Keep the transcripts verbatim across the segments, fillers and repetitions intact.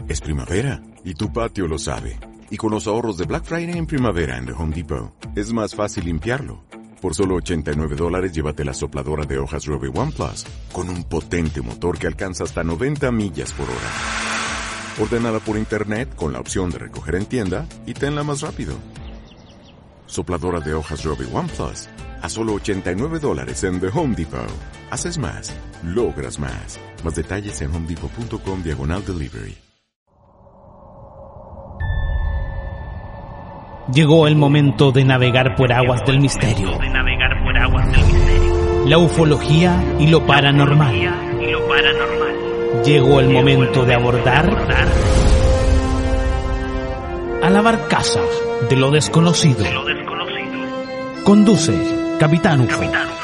Es primavera y tu patio lo sabe. Y con los ahorros de Black Friday en primavera en The Home Depot, es más fácil limpiarlo. Por solo ochenta y nueve dólares llévate la sopladora de hojas Robe One Plus, con un potente motor que alcanza hasta noventa millas por hora. Ordénala por internet con la opción de recoger en tienda y tenla más rápido. Sopladora de hojas Robe One Plus, a solo ochenta y nueve dólares en The Home Depot. Haces más, logras más. Más detalles en homedepot.com diagonal delivery. Llegó el momento de navegar por aguas del misterio. La ufología y lo paranormal. Llegó el momento de abordar a la barcaza de lo desconocido. Conduce Capitán Ufo.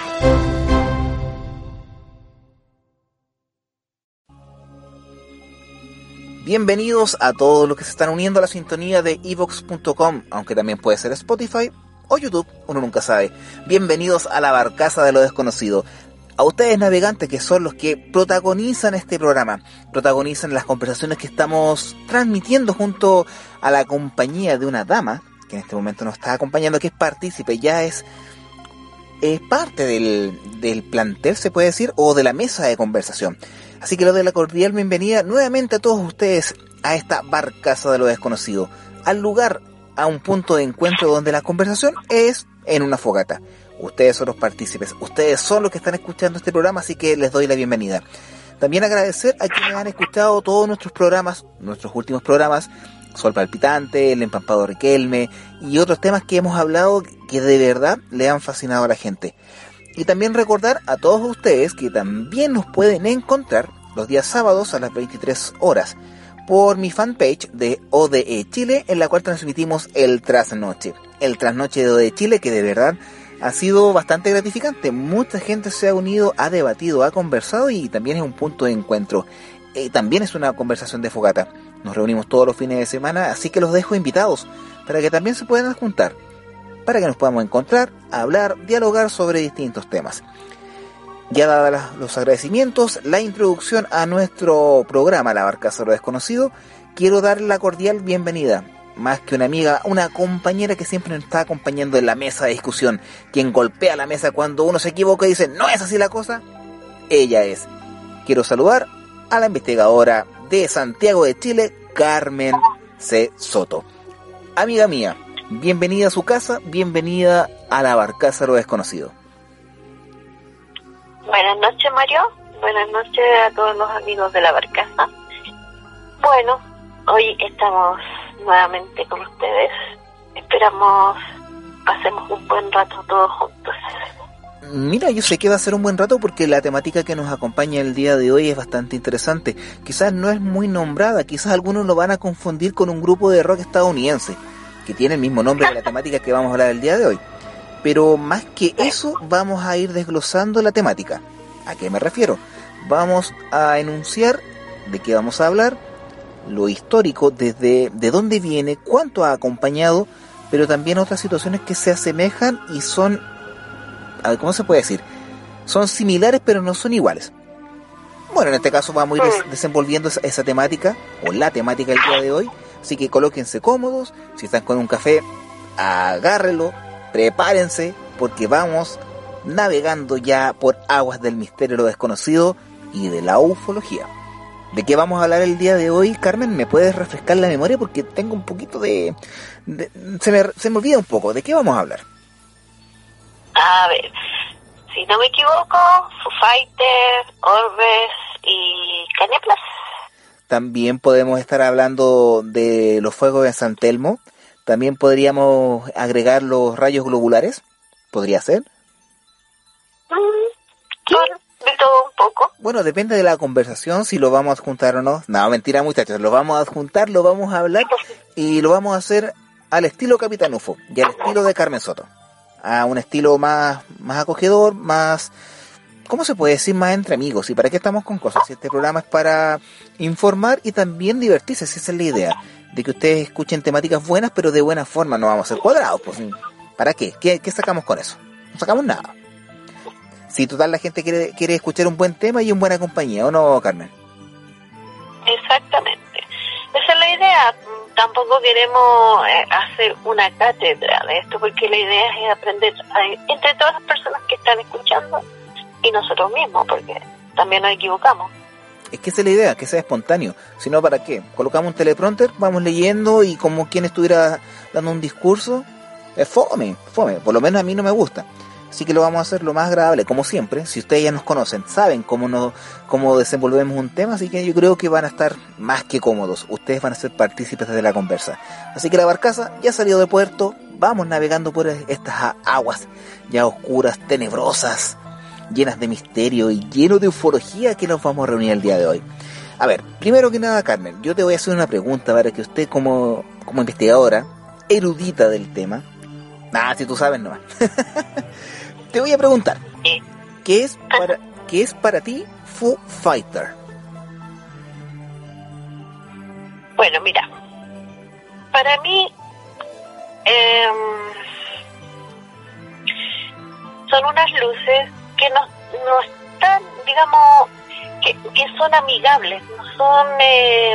Bienvenidos a todos los que se están uniendo a la sintonía de evox punto com, aunque también puede ser Spotify o YouTube, uno nunca sabe. Bienvenidos a la barcaza de lo desconocido. A ustedes navegantes que son los que protagonizan este programa, protagonizan las conversaciones que estamos transmitiendo junto a la compañía de una dama, que en este momento nos está acompañando, que es partícipe, ya es, es parte del, del plantel, se puede decir, o de la mesa de conversación. Así que les doy la cordial bienvenida nuevamente a todos ustedes a esta barcaza de lo desconocido, al lugar, a un punto de encuentro donde la conversación es en una fogata. Ustedes son los partícipes, ustedes son los que están escuchando este programa, así que les doy la bienvenida. También agradecer a quienes han escuchado todos nuestros programas, nuestros últimos programas, Sol Palpitante, El Empampado Riquelme y otros temas que hemos hablado que de verdad le han fascinado a la gente. Y también recordar a todos ustedes que también nos pueden encontrar los días sábados a las veintitrés horas por mi fanpage de O D E Chile, en la cual transmitimos el Trasnoche. El Trasnoche de O D E Chile, que de verdad ha sido bastante gratificante. Mucha gente se ha unido, ha debatido, ha conversado y también es un punto de encuentro. Eh, también es una conversación de fogata. Nos reunimos todos los fines de semana, así que los dejo invitados para que también se puedan juntar, para que nos podamos encontrar, hablar, dialogar sobre distintos temas. Ya dados los agradecimientos, la introducción a nuestro programa La Barcaza de lo Desconocido, quiero darle la cordial bienvenida, más que una amiga, una compañera que siempre nos está acompañando en la mesa de discusión, quien golpea la mesa cuando uno se equivoca y dice, no es así la cosa, ella es. Quiero saludar a la investigadora de Santiago de Chile, Carmen C. Soto. Amiga mía, bienvenida a su casa, bienvenida a La Barcaza de lo Desconocido. Buenas noches, Mario. Buenas noches a todos los amigos de La Barcaza. Bueno, hoy estamos nuevamente con ustedes. Esperamos pasemos un buen rato todos juntos. Mira, yo sé que va a ser un buen rato porque la temática que nos acompaña el día de hoy es bastante interesante. Quizás no es muy nombrada, quizás algunos lo van a confundir con un grupo de rock estadounidense que tiene el mismo nombre de la temática que vamos a hablar el día de hoy. Pero más que eso, vamos a ir desglosando la temática. ¿A qué me refiero? Vamos a enunciar de qué vamos a hablar, lo histórico, desde de dónde viene, cuánto ha acompañado, pero también otras situaciones que se asemejan y son, a ver, ¿cómo se puede decir? Son similares pero no son iguales. Bueno, en este caso vamos a ir des- desenvolviendo esa, esa temática, o la temática del día de hoy, así que colóquense cómodos, si están con un café, agárrenlo, prepárense, porque vamos navegando ya por aguas del misterio, lo desconocido y de la ufología. ¿De qué vamos a hablar el día de hoy, Carmen? ¿Me puedes refrescar la memoria? Porque tengo un poquito de... de se, me, se me olvida un poco. ¿De qué vamos a hablar? A ver, si no me equivoco, Foo Fighters, Orbes y Caneplas. También podemos estar hablando de los fuegos de San Telmo. También podríamos agregar los rayos globulares. ¿Podría ser? Mm, de todo un poco. Bueno, depende de la conversación, si lo vamos a adjuntar o no. No, mentira, muchachos. Lo vamos a adjuntar, lo vamos a hablar y lo vamos a hacer al estilo Capitán Ufo y al estilo de Carmen Soto. A un estilo más, más acogedor, más... ¿Cómo se puede decir? Más entre amigos. ¿Y para qué estamos con cosas? Si este programa es para informar y también divertirse, si esa es la idea. De que ustedes escuchen temáticas buenas, pero de buena forma, no vamos a ser cuadrados, pues. ¿Para qué? ¿Qué, qué sacamos con eso? No sacamos nada. Si total la gente quiere, quiere escuchar un buen tema y en buena compañía, ¿o no, Carmen? Exactamente. tampoco queremos eh, hacer una cátedra de esto, porque la idea es aprender a, entre todas las personas que están escuchando y nosotros mismos, porque también nos equivocamos. Es que esa es la idea, que sea espontáneo. Si no, ¿para qué? Colocamos un teleprompter, vamos leyendo y como quien estuviera dando un discurso, es fome, fome. Por lo menos a mí no me gusta. Así que lo vamos a hacer lo más agradable, como siempre. Si ustedes ya nos conocen, saben cómo nos, cómo desenvolvemos un tema, así que yo creo que van a estar más que cómodos. Ustedes van a ser partícipes de la conversa. Así que la barcaza ya salió de puerto, vamos navegando por estas aguas ya oscuras, tenebrosas, llenas de misterio y lleno de ufología que nos vamos a reunir el día de hoy. A ver, primero que nada, Carmen, yo te voy a hacer una pregunta para que usted como, como investigadora, erudita del tema, ah, si tú sabes nomás, te voy a preguntar, ¿qué es para, qué es para ti Foo Fighter? Bueno, mira, para mí eh, son unas luces que no, no están, digamos, que, que son amigables, no son, eh,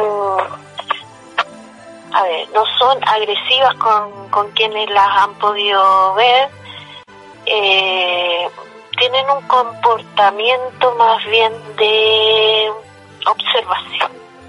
a ver, no son agresivas con, con quienes las han podido ver, eh, tienen un comportamiento más bien de observación.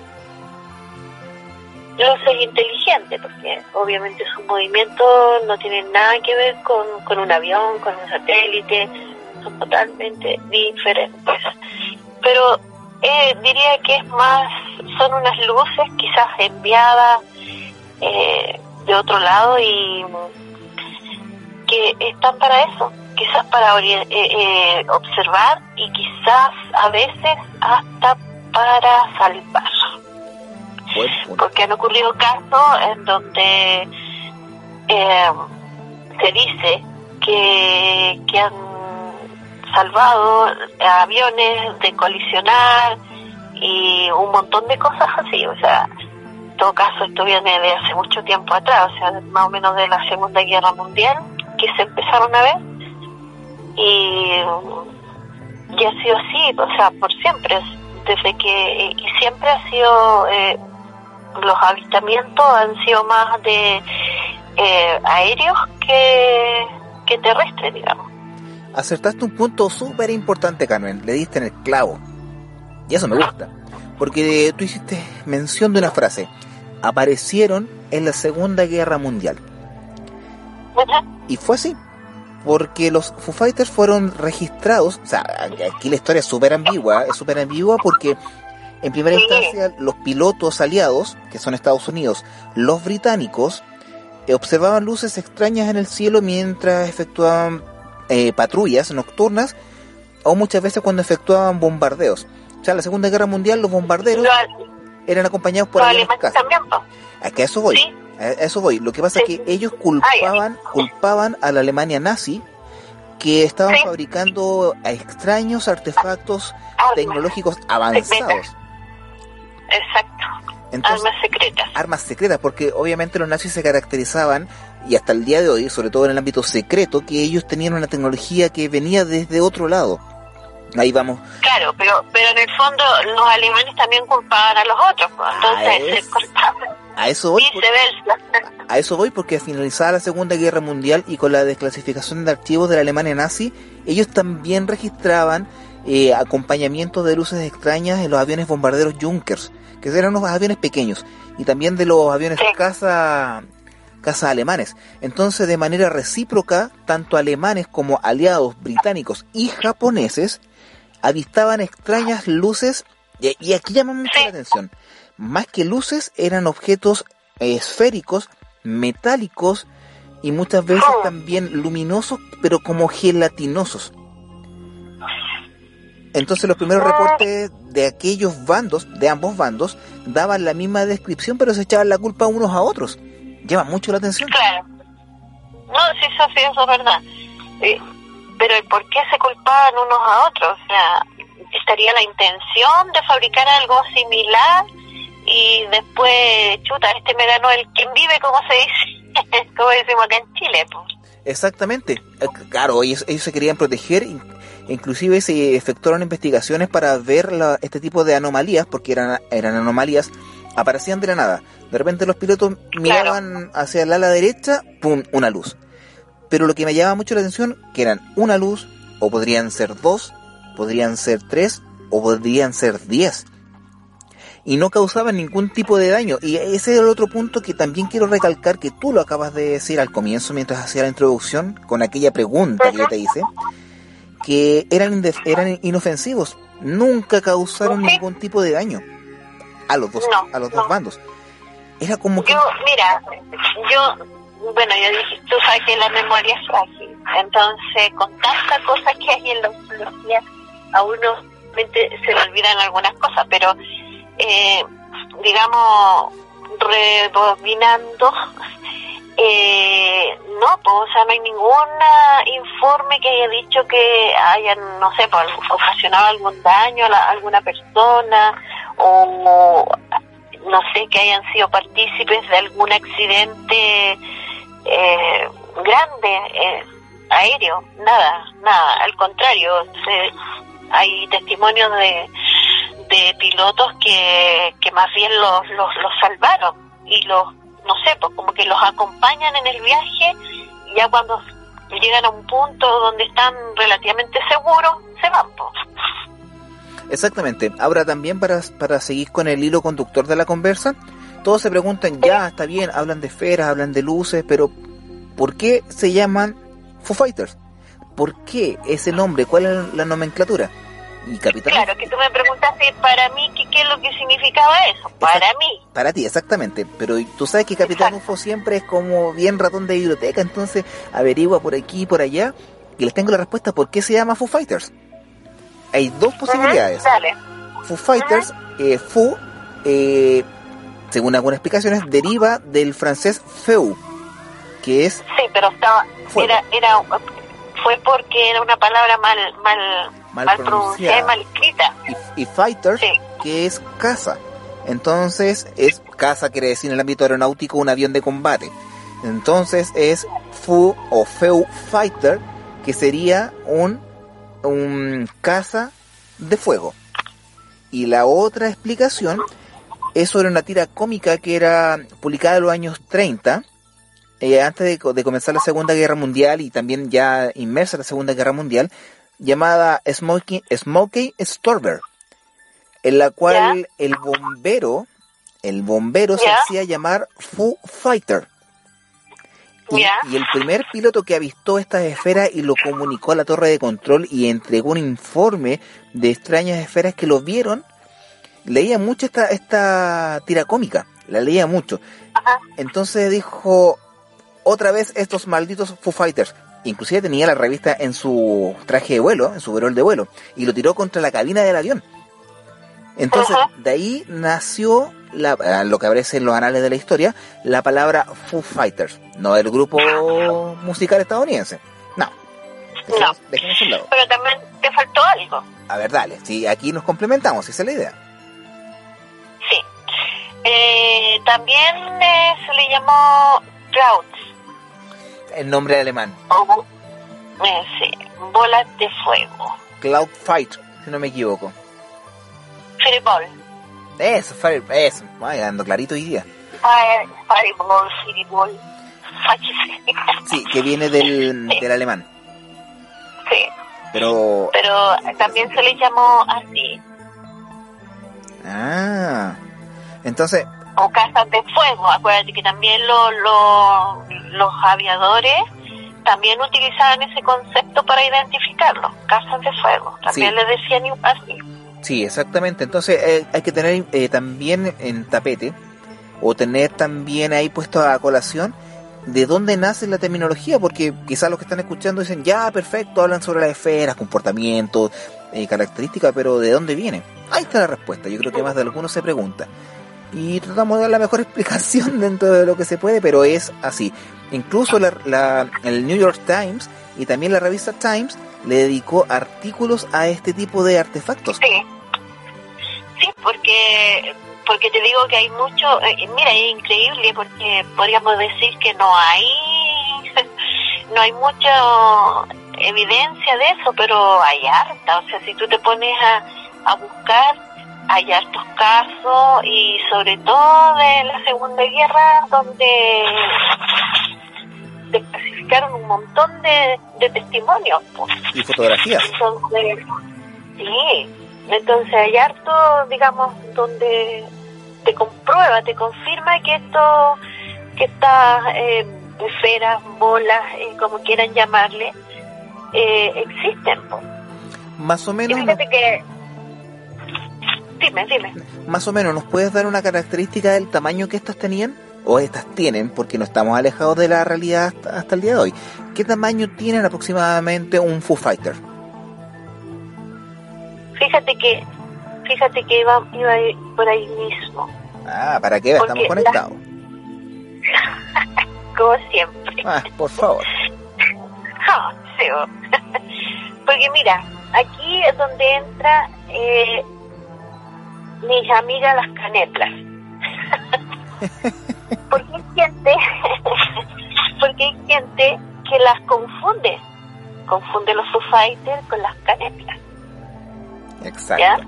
Luces inteligentes, porque obviamente sus movimientos no tienen nada que ver con, con un avión, con un satélite, son totalmente diferentes. Pero eh, diría que es más, son unas luces quizás enviadas eh, de otro lado y que están para eso, quizás para eh, eh, observar y quizás a veces hasta para salvar. Porque han ocurrido casos en donde eh, se dice que, que han salvado aviones de colisionar y un montón de cosas así. O sea, en todo caso esto viene de hace mucho tiempo atrás, o sea, más o menos de la Segunda Guerra Mundial, que se empezaron a ver y, y ha sido así, o sea, por siempre, desde que, y siempre ha sido... Eh, los avistamientos han sido más de eh, aéreos que, que terrestres, digamos. Acertaste un punto súper importante, Carmen, le diste en el clavo. Y eso me gusta, porque tú hiciste mención de una frase: aparecieron en la Segunda Guerra Mundial. Uh-huh. Y fue así, porque los Foo Fighters fueron registrados, o sea, aquí la historia es súper ambigua, es súper ambigua porque... En primera instancia, los pilotos aliados, que son Estados Unidos, los británicos, eh, observaban luces extrañas en el cielo mientras efectuaban eh, patrullas nocturnas o muchas veces cuando efectuaban bombardeos. O sea, en la Segunda Guerra Mundial los bombarderos lo, eran acompañados por aviones caza. ¿A qué a eso voy? ¿Sí? A eso voy. Lo que pasa sí. es que ellos culpaban, culpaban a la Alemania nazi que estaban sí. fabricando extraños artefactos Armas. tecnológicos avanzados. Exacto. Entonces, armas secretas. Armas secretas, porque obviamente los nazis se caracterizaban, y hasta el día de hoy, sobre todo en el ámbito secreto, que ellos tenían una tecnología que venía desde otro lado. Ahí vamos. Claro, pero pero en el fondo los alemanes también culpaban a los otros, pues, entonces se cortaban. A eso voy. Viceversa. A eso voy porque finalizada la Segunda Guerra Mundial y con la desclasificación de archivos de la Alemania nazi, ellos también registraban Eh, acompañamiento de luces extrañas en los aviones bombarderos Junkers, que eran unos aviones pequeños, y también de los aviones sí. caza, caza alemanes. Entonces, de manera recíproca, tanto alemanes como aliados británicos y japoneses avistaban extrañas luces, y, y aquí llama mucho sí. la atención, más que luces, eran objetos eh, esféricos, metálicos, y muchas veces oh. también luminosos, pero como gelatinosos. Entonces los primeros reportes de aquellos bandos, de ambos bandos, daban la misma descripción, pero se echaban la culpa unos a otros. Llama mucho la atención. Claro. No, sí, eso sí, eso es verdad. Eh, pero ¿el por qué se culpaban unos a otros? O sea, estaría la intención de fabricar algo similar y después, chuta, este me ganó el quien vive, como se dice, como decimos acá en Chile, pues. Exactamente. Claro, ellos, ellos se querían proteger. Inclusive se efectuaron investigaciones para ver la, este tipo de anomalías, porque eran, eran anomalías aparecían de la nada. De repente los pilotos miraban claro. hacia el ala derecha, ¡pum!, una luz. Pero lo que me llamaba mucho la atención, que eran una luz, o podrían ser dos, podrían ser tres, o podrían ser diez. Y no causaban ningún tipo de daño. Y ese es el otro punto que también quiero recalcar, que tú lo acabas de decir al comienzo, mientras hacía la introducción, con aquella pregunta que yo te hice, que eran, indef- eran inofensivos. Nunca causaron ¿Sí? ningún tipo de daño a los dos, no, a los dos no. bandos. Era como que... Yo, mira, yo, bueno, yo dije, tú sabes que la memoria es frágil. Entonces, con tanta cosa que hay en la ufología, a uno se le olvidan algunas cosas, pero... Eh, digamos, rebobinando, eh, no, pues, o sea, no hay ningún informe que haya dicho que hayan, no sé, pues, ocasionado algún daño a, la, a alguna persona, o no sé, que hayan sido partícipes de algún accidente eh, grande, eh, aéreo, nada, nada, al contrario, se, hay testimonios de de pilotos que, que más bien los, los los salvaron y los, no sé, pues como que los acompañan en el viaje y ya cuando llegan a un punto donde están relativamente seguros, se van, pues. Exactamente. Ahora también para, para seguir con el hilo conductor de la conversa, todos se preguntan, ya, está bien, hablan de esferas, hablan de luces, pero ¿por qué se llaman Foo Fighters? ¿Por qué ese nombre? ¿Cuál es la nomenclatura? Y Capitán... Claro, que tú me preguntaste para mí qué, qué es lo que significaba eso, para Exact- mí. Para ti, exactamente, pero tú sabes que Capitán Exacto. U F O siempre es como bien ratón de biblioteca, entonces averigua por aquí y por allá, y les tengo la respuesta por qué se llama Foo Fighters. Hay dos posibilidades. Uh-huh, dale. Foo Fighters, uh-huh. eh, Foo, eh, según algunas explicaciones, deriva del francés feu, que es... Sí, pero estaba, era, era, fue porque era una palabra mal... mal mal, mal pronunciada, mal escrita. Y, y fighters, sí. que es caza. Entonces, es caza quiere decir en el ámbito aeronáutico un avión de combate. Entonces es Foo o Feu Fighter, que sería un, un caza de fuego. Y la otra explicación es sobre una tira cómica que era publicada en los años treinta, eh, antes de, de comenzar la Segunda Guerra Mundial y también ya inmersa en la Segunda Guerra Mundial, llamada Smokey, Smokey Stover, en la cual ¿Ya? el bombero, el bombero ¿Ya? se hacía llamar Foo Fighter. Y, y el primer piloto que avistó estas esferas y lo comunicó a la torre de control y entregó un informe de extrañas esferas que lo vieron, leía mucho esta, esta tira cómica, la leía mucho. Ajá. Entonces dijo, otra vez estos malditos Foo Fighters. Inclusive tenía la revista en su traje de vuelo, en su overol de vuelo, y lo tiró contra la cabina del avión. Entonces, uh-huh. de ahí nació la, lo que aparece en los anales de la historia, la palabra Foo Fighters, no del grupo musical estadounidense. No. No. Dejemos un lado. Pero también te faltó algo. A ver, dale. Sí, aquí nos complementamos, esa es la idea. Sí. Eh, también eh, se le llamó Clouds. El nombre alemán. Oh, eh, sí, bolas de fuego. Cloud Fight, si no me equivoco. Fireball. Eso, Fire, eso. Ay, ando clarito hoy día. Fire, Fireball, Fireball. Sí, que viene del, sí. del alemán. Sí. Pero... Pero también se le llamó así. Ah. Entonces... O casas de fuego. Acuérdate que también lo, lo, los aviadores también utilizaban ese concepto para identificarlos. Casas de fuego. También sí. le decían así. Sí, exactamente. Entonces eh, hay que tener eh, también en tapete, o tener también ahí puesto a colación, de dónde nace la terminología, porque quizás los que están escuchando dicen, ya, perfecto, hablan sobre las esferas, comportamientos, eh, características, pero ¿de dónde viene? Ahí está la respuesta. Yo creo que más de alguno se pregunta. Y tratamos de dar la mejor explicación dentro de lo que se puede, pero es así. Incluso la, la, el New York Times y también la revista Times le dedicó artículos a este tipo de artefactos. Sí, sí, porque porque te digo que hay mucho, eh, mira, es increíble porque podríamos decir que no hay no hay mucha evidencia de eso, pero hay harta. O sea, si tú te pones a, a buscar, hay hartos casos, y sobre todo de la Segunda Guerra, donde desclasificaron un montón de, de testimonios, pues. Y fotografías. Entonces, sí, entonces hay harto, digamos, donde te comprueba, te confirma que esto, que estas eh, esferas, bolas, eh, como quieran llamarle, eh, existen, pues. Más o menos. Y fíjate que... Dime, dime. Más o menos, ¿nos puedes dar una característica del tamaño que estas tenían? O estas tienen, porque no estamos alejados de la realidad hasta, hasta el día de hoy. ¿Qué tamaño tienen aproximadamente un Foo Fighter? Fíjate que fíjate que iba, iba por ahí mismo. Ah, ¿para qué? Estamos Porque conectados. La... Como siempre. Ah, por favor. Ah, sí. Porque mira, aquí es donde entra eh, mis amigas las caneplas. Porque hay gente, porque hay gente que las confunde, confunde los Foo Fighters con las caneplas. Exacto. ¿Ya?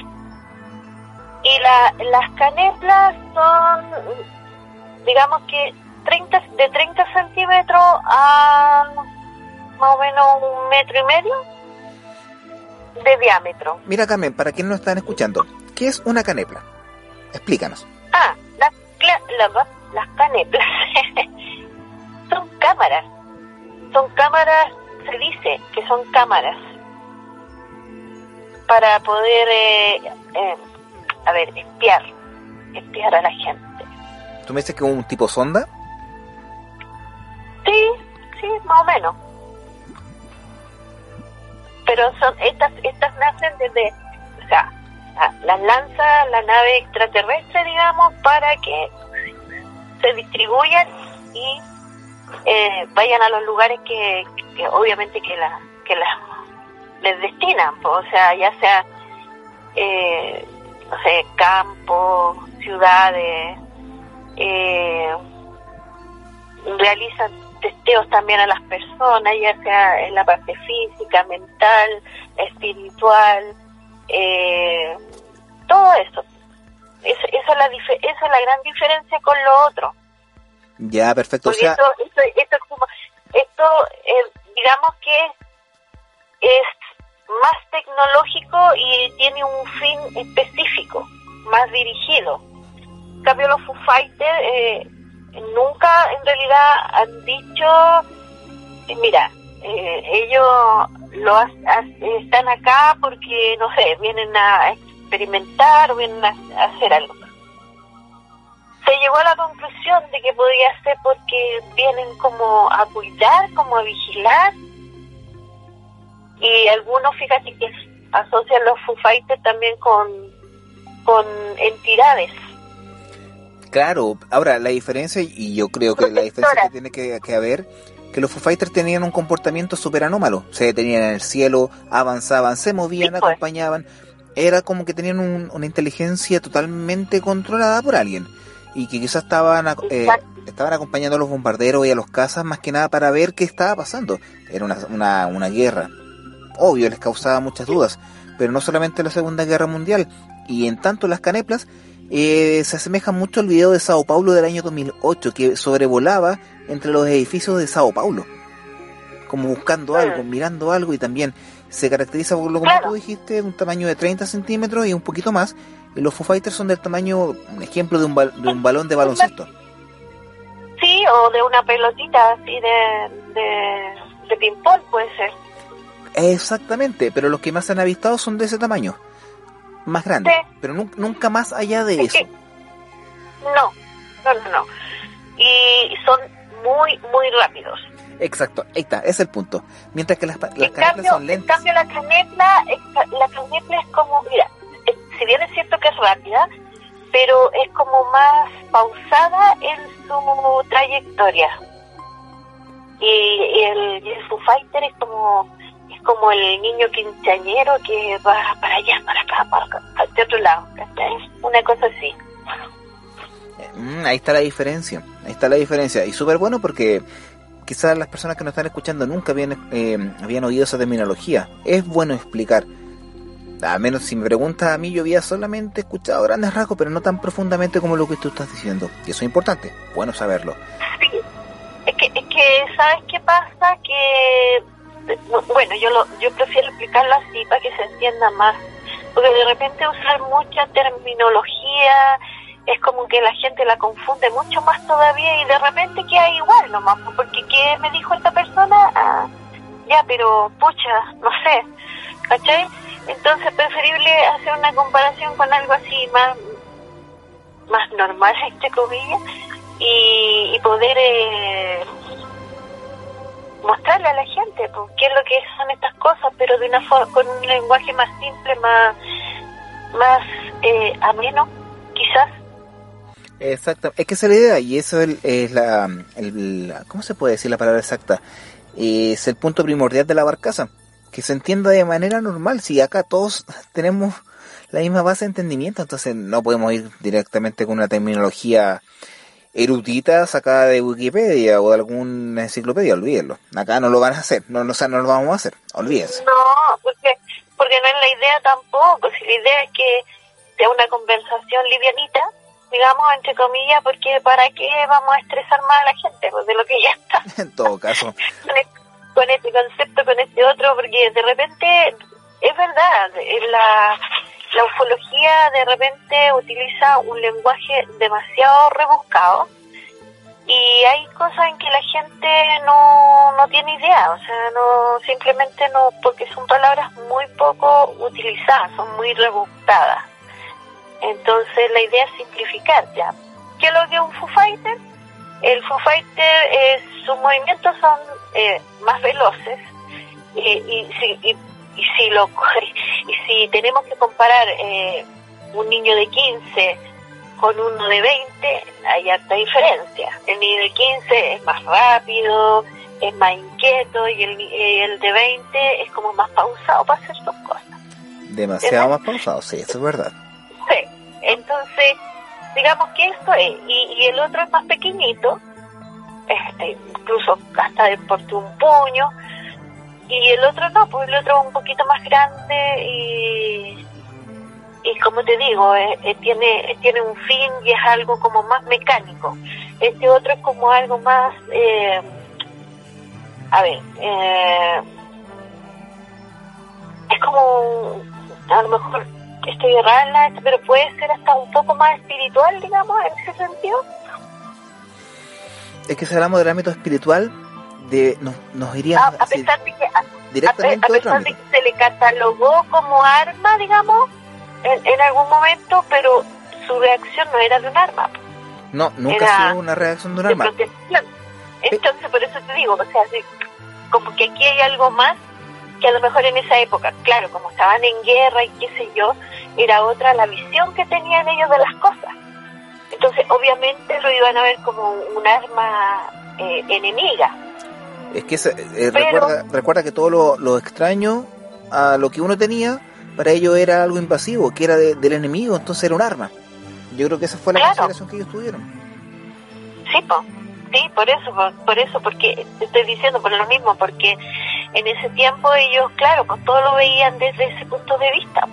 Y la, las caneplas son, digamos que treinta, de treinta centímetros a más o menos un metro y medio de diámetro. Mira, Carmen, para quienes no están escuchando, ¿qué es una canepla? Explícanos. Ah, las, las, las caneplas son cámaras. Son cámaras, se dice que son cámaras para poder, eh, eh, a ver, espiar, espiar a la gente. ¿Tú me dices que es un tipo sonda? Sí, sí, más o menos. Pero son estas, estas nacen desde, o sea, las lanza la nave extraterrestre, digamos, para que se distribuyan y eh, vayan a los lugares que, que obviamente que la que la les destinan, pues, o sea, ya sea eh, no sé, campos, ciudades, eh, realizan testeos también a las personas, ya sea en la parte física, mental, espiritual, eh, todo eso. Eso, eso, es la dif- eso es la gran diferencia con lo otro. Ya, perfecto. Porque O sea, esto, esto, esto, es como, esto eh, digamos que es más tecnológico y tiene un fin específico, más dirigido. En cambio, los Foo Fighters eh, nunca en realidad han dicho, eh, mira, eh, ellos lo ha, ha, están acá porque, no sé, vienen a experimentar o vienen a, a hacer algo. Se llegó a la conclusión de que podía ser porque vienen como a cuidar, como a vigilar, y algunos, fíjate que asocian los Foo Fighters también con, con entidades. claro, ahora la diferencia, y yo creo que la diferencia que tiene que, que haber, que los Foo Fighters tenían un comportamiento súper anómalo, se detenían en el cielo, avanzaban, se movían, sí, pues. acompañaban, era como que tenían un, una inteligencia totalmente controlada por alguien, y que quizás estaban eh, estaban acompañando a los bombarderos y a los cazas más que nada para ver qué estaba pasando. Era una, una, una guerra, obvio, les causaba muchas dudas, pero no solamente la Segunda Guerra Mundial. Y en tanto las caneplas eh, se asemeja mucho al video de Sao Paulo del año dos mil ocho, que sobrevolaba entre los edificios de Sao Paulo, como buscando algo, mirando algo, y también se caracteriza por lo como Claro. tú dijiste, un tamaño de treinta centímetros y un poquito más. Y los Foo Fighters son del tamaño, un ejemplo de un, bal- de un balón de baloncesto. Sí, o de una pelotita así de, de, de ping-pong, puede ser. Exactamente, pero los que más se han avistado son de ese tamaño, más grandes, Sí. pero nu- nunca más allá de Es eso. que- no, no, no, no. Y son muy, muy rápidos. Exacto, ahí está, ese es el punto. Mientras que las, pa- las En caneplas cambio, son en lentas. cambio la canepla, es- la canepla es como, mira, es- si bien es cierto que es rápida, pero es como más pausada en su trayectoria. Y, y el, y el Foo Fighter es como es como el niño quinceañero que va para allá, para acá, para acá, hacia otro lado, ¿cachai? Una cosa así. Mm, ahí está la diferencia, ahí está la diferencia. Y súper bueno porque quizás las personas que nos están escuchando nunca habían, eh, habían oído esa terminología. Es bueno explicar. A menos si me preguntas a mí, yo había solamente escuchado grandes rasgos, pero no tan profundamente como lo que tú estás diciendo. Y eso es importante, bueno saberlo. Sí, es que, es que ¿sabes qué pasa? Que, bueno, yo lo, yo prefiero explicarlo así para que se entienda más. Porque de repente usar mucha terminología es como que la gente la confunde mucho más todavía y de repente queda igual nomás, porque ¿qué me dijo esta persona? Ah, ya, pero pucha, no sé, ¿cachai? Entonces preferible hacer una comparación con algo así más más normal, entre comillas, y, y poder eh, mostrarle a la gente pues, qué es lo que son estas cosas, pero de una forma, con un lenguaje más simple, más más eh, ameno, quizás. Exacto, es que esa es la idea, y eso es, es la, el, la, ¿cómo se puede decir la palabra exacta? Es el punto primordial de la barcaza, que se entienda de manera normal. Si acá todos tenemos la misma base de entendimiento, entonces no podemos ir directamente con una terminología erudita sacada de Wikipedia o de alguna enciclopedia, olvídenlo. Acá no lo van a hacer, no, no, no lo vamos a hacer, olvídense. No, porque, porque no es la idea tampoco, si la idea es que sea una conversación livianita, digamos, entre comillas, porque ¿para qué vamos a estresar más a la gente? Pues de lo que ya está. En todo caso. con, este, con este concepto, con este otro, porque de repente, es verdad, la, la ufología de repente utiliza un lenguaje demasiado rebuscado y hay cosas en que la gente no, no tiene idea, o sea, no simplemente no, porque son palabras muy poco utilizadas, son muy rebuscadas. Entonces la idea es simplificar ya. ¿Qué es lo que es un Foo Fighter? El Foo Fighter, eh, sus movimientos son eh, más veloces eh, y, si, y, y si lo y si tenemos que comparar eh, un niño de quince con uno de veinte, hay harta diferencia. El niño de quince es más rápido, es más inquieto y el, el de veinte es como más pausado para hacer sus cosas. Demasiado más pausado, sí, eso es verdad. Sí, entonces, digamos que eso es, y, y el otro es más pequeñito, eh, incluso hasta de porte un puño, y el otro no, pues el otro es un poquito más grande y, y como te digo, eh, eh, tiene eh, tiene un fin y es algo como más mecánico. Este otro es como algo más, eh, a ver, eh, es como, a lo mejor, estoy errada, pero puede ser hasta un poco más espiritual, digamos, en ese sentido. Es que si hablamos del ámbito espiritual, de nos, nos iría a, a pesar de que a, directamente a, a pesar de que se le catalogó como arma, digamos, en, en algún momento, pero su reacción no era de un arma. No, nunca ha sido una reacción de un arma. Protección. Entonces, por eso te digo, o sea, sí, como que aquí hay algo más que a lo mejor en esa época, claro, como estaban en guerra y qué sé yo, era otra la visión que tenían ellos de las cosas. Entonces, obviamente lo iban a ver como un arma eh, enemiga. Es que se, eh, Pero, recuerda, recuerda que todo lo, lo extraño a lo que uno tenía, para ellos era algo invasivo, que era de, del enemigo, entonces era un arma. Yo creo que esa fue la claro. consideración que ellos tuvieron. Sí, po. sí, por eso, por, por eso, porque te estoy diciendo por lo mismo, porque en ese tiempo ellos, claro, pues todo lo veían desde ese punto de vista.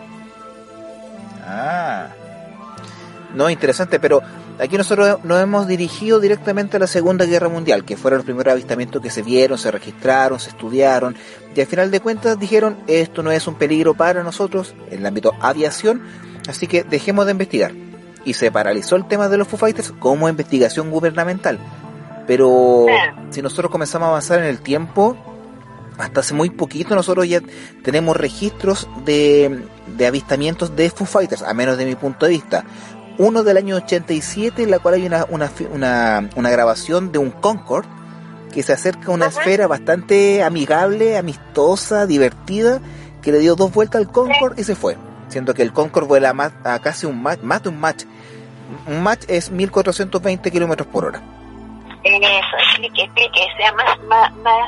Ah, no, interesante, pero aquí nosotros nos hemos dirigido directamente a la Segunda Guerra Mundial, que fueron los primeros avistamientos que se vieron, se registraron, se estudiaron, y al final de cuentas dijeron, esto no es un peligro para nosotros en el ámbito aviación, así que dejemos de investigar. Y se paralizó el tema de los Foo Fighters como investigación gubernamental. Pero si nosotros comenzamos a avanzar en el tiempo, hasta hace muy poquito nosotros ya tenemos registros de, de avistamientos de Foo Fighters, a menos de mi punto de vista. Uno del año ochenta y siete, en la cual hay una, una, una, una grabación de un Concorde que se acerca a una uh-huh. esfera bastante amigable, amistosa, divertida, que le dio dos vueltas al Concorde y se fue. Siendo que el Concorde vuela más, a casi un Mach, más de un Mach. Un Mach es mil cuatrocientos veinte kilómetros por hora. En eso, explique, explique, sea más, más, más...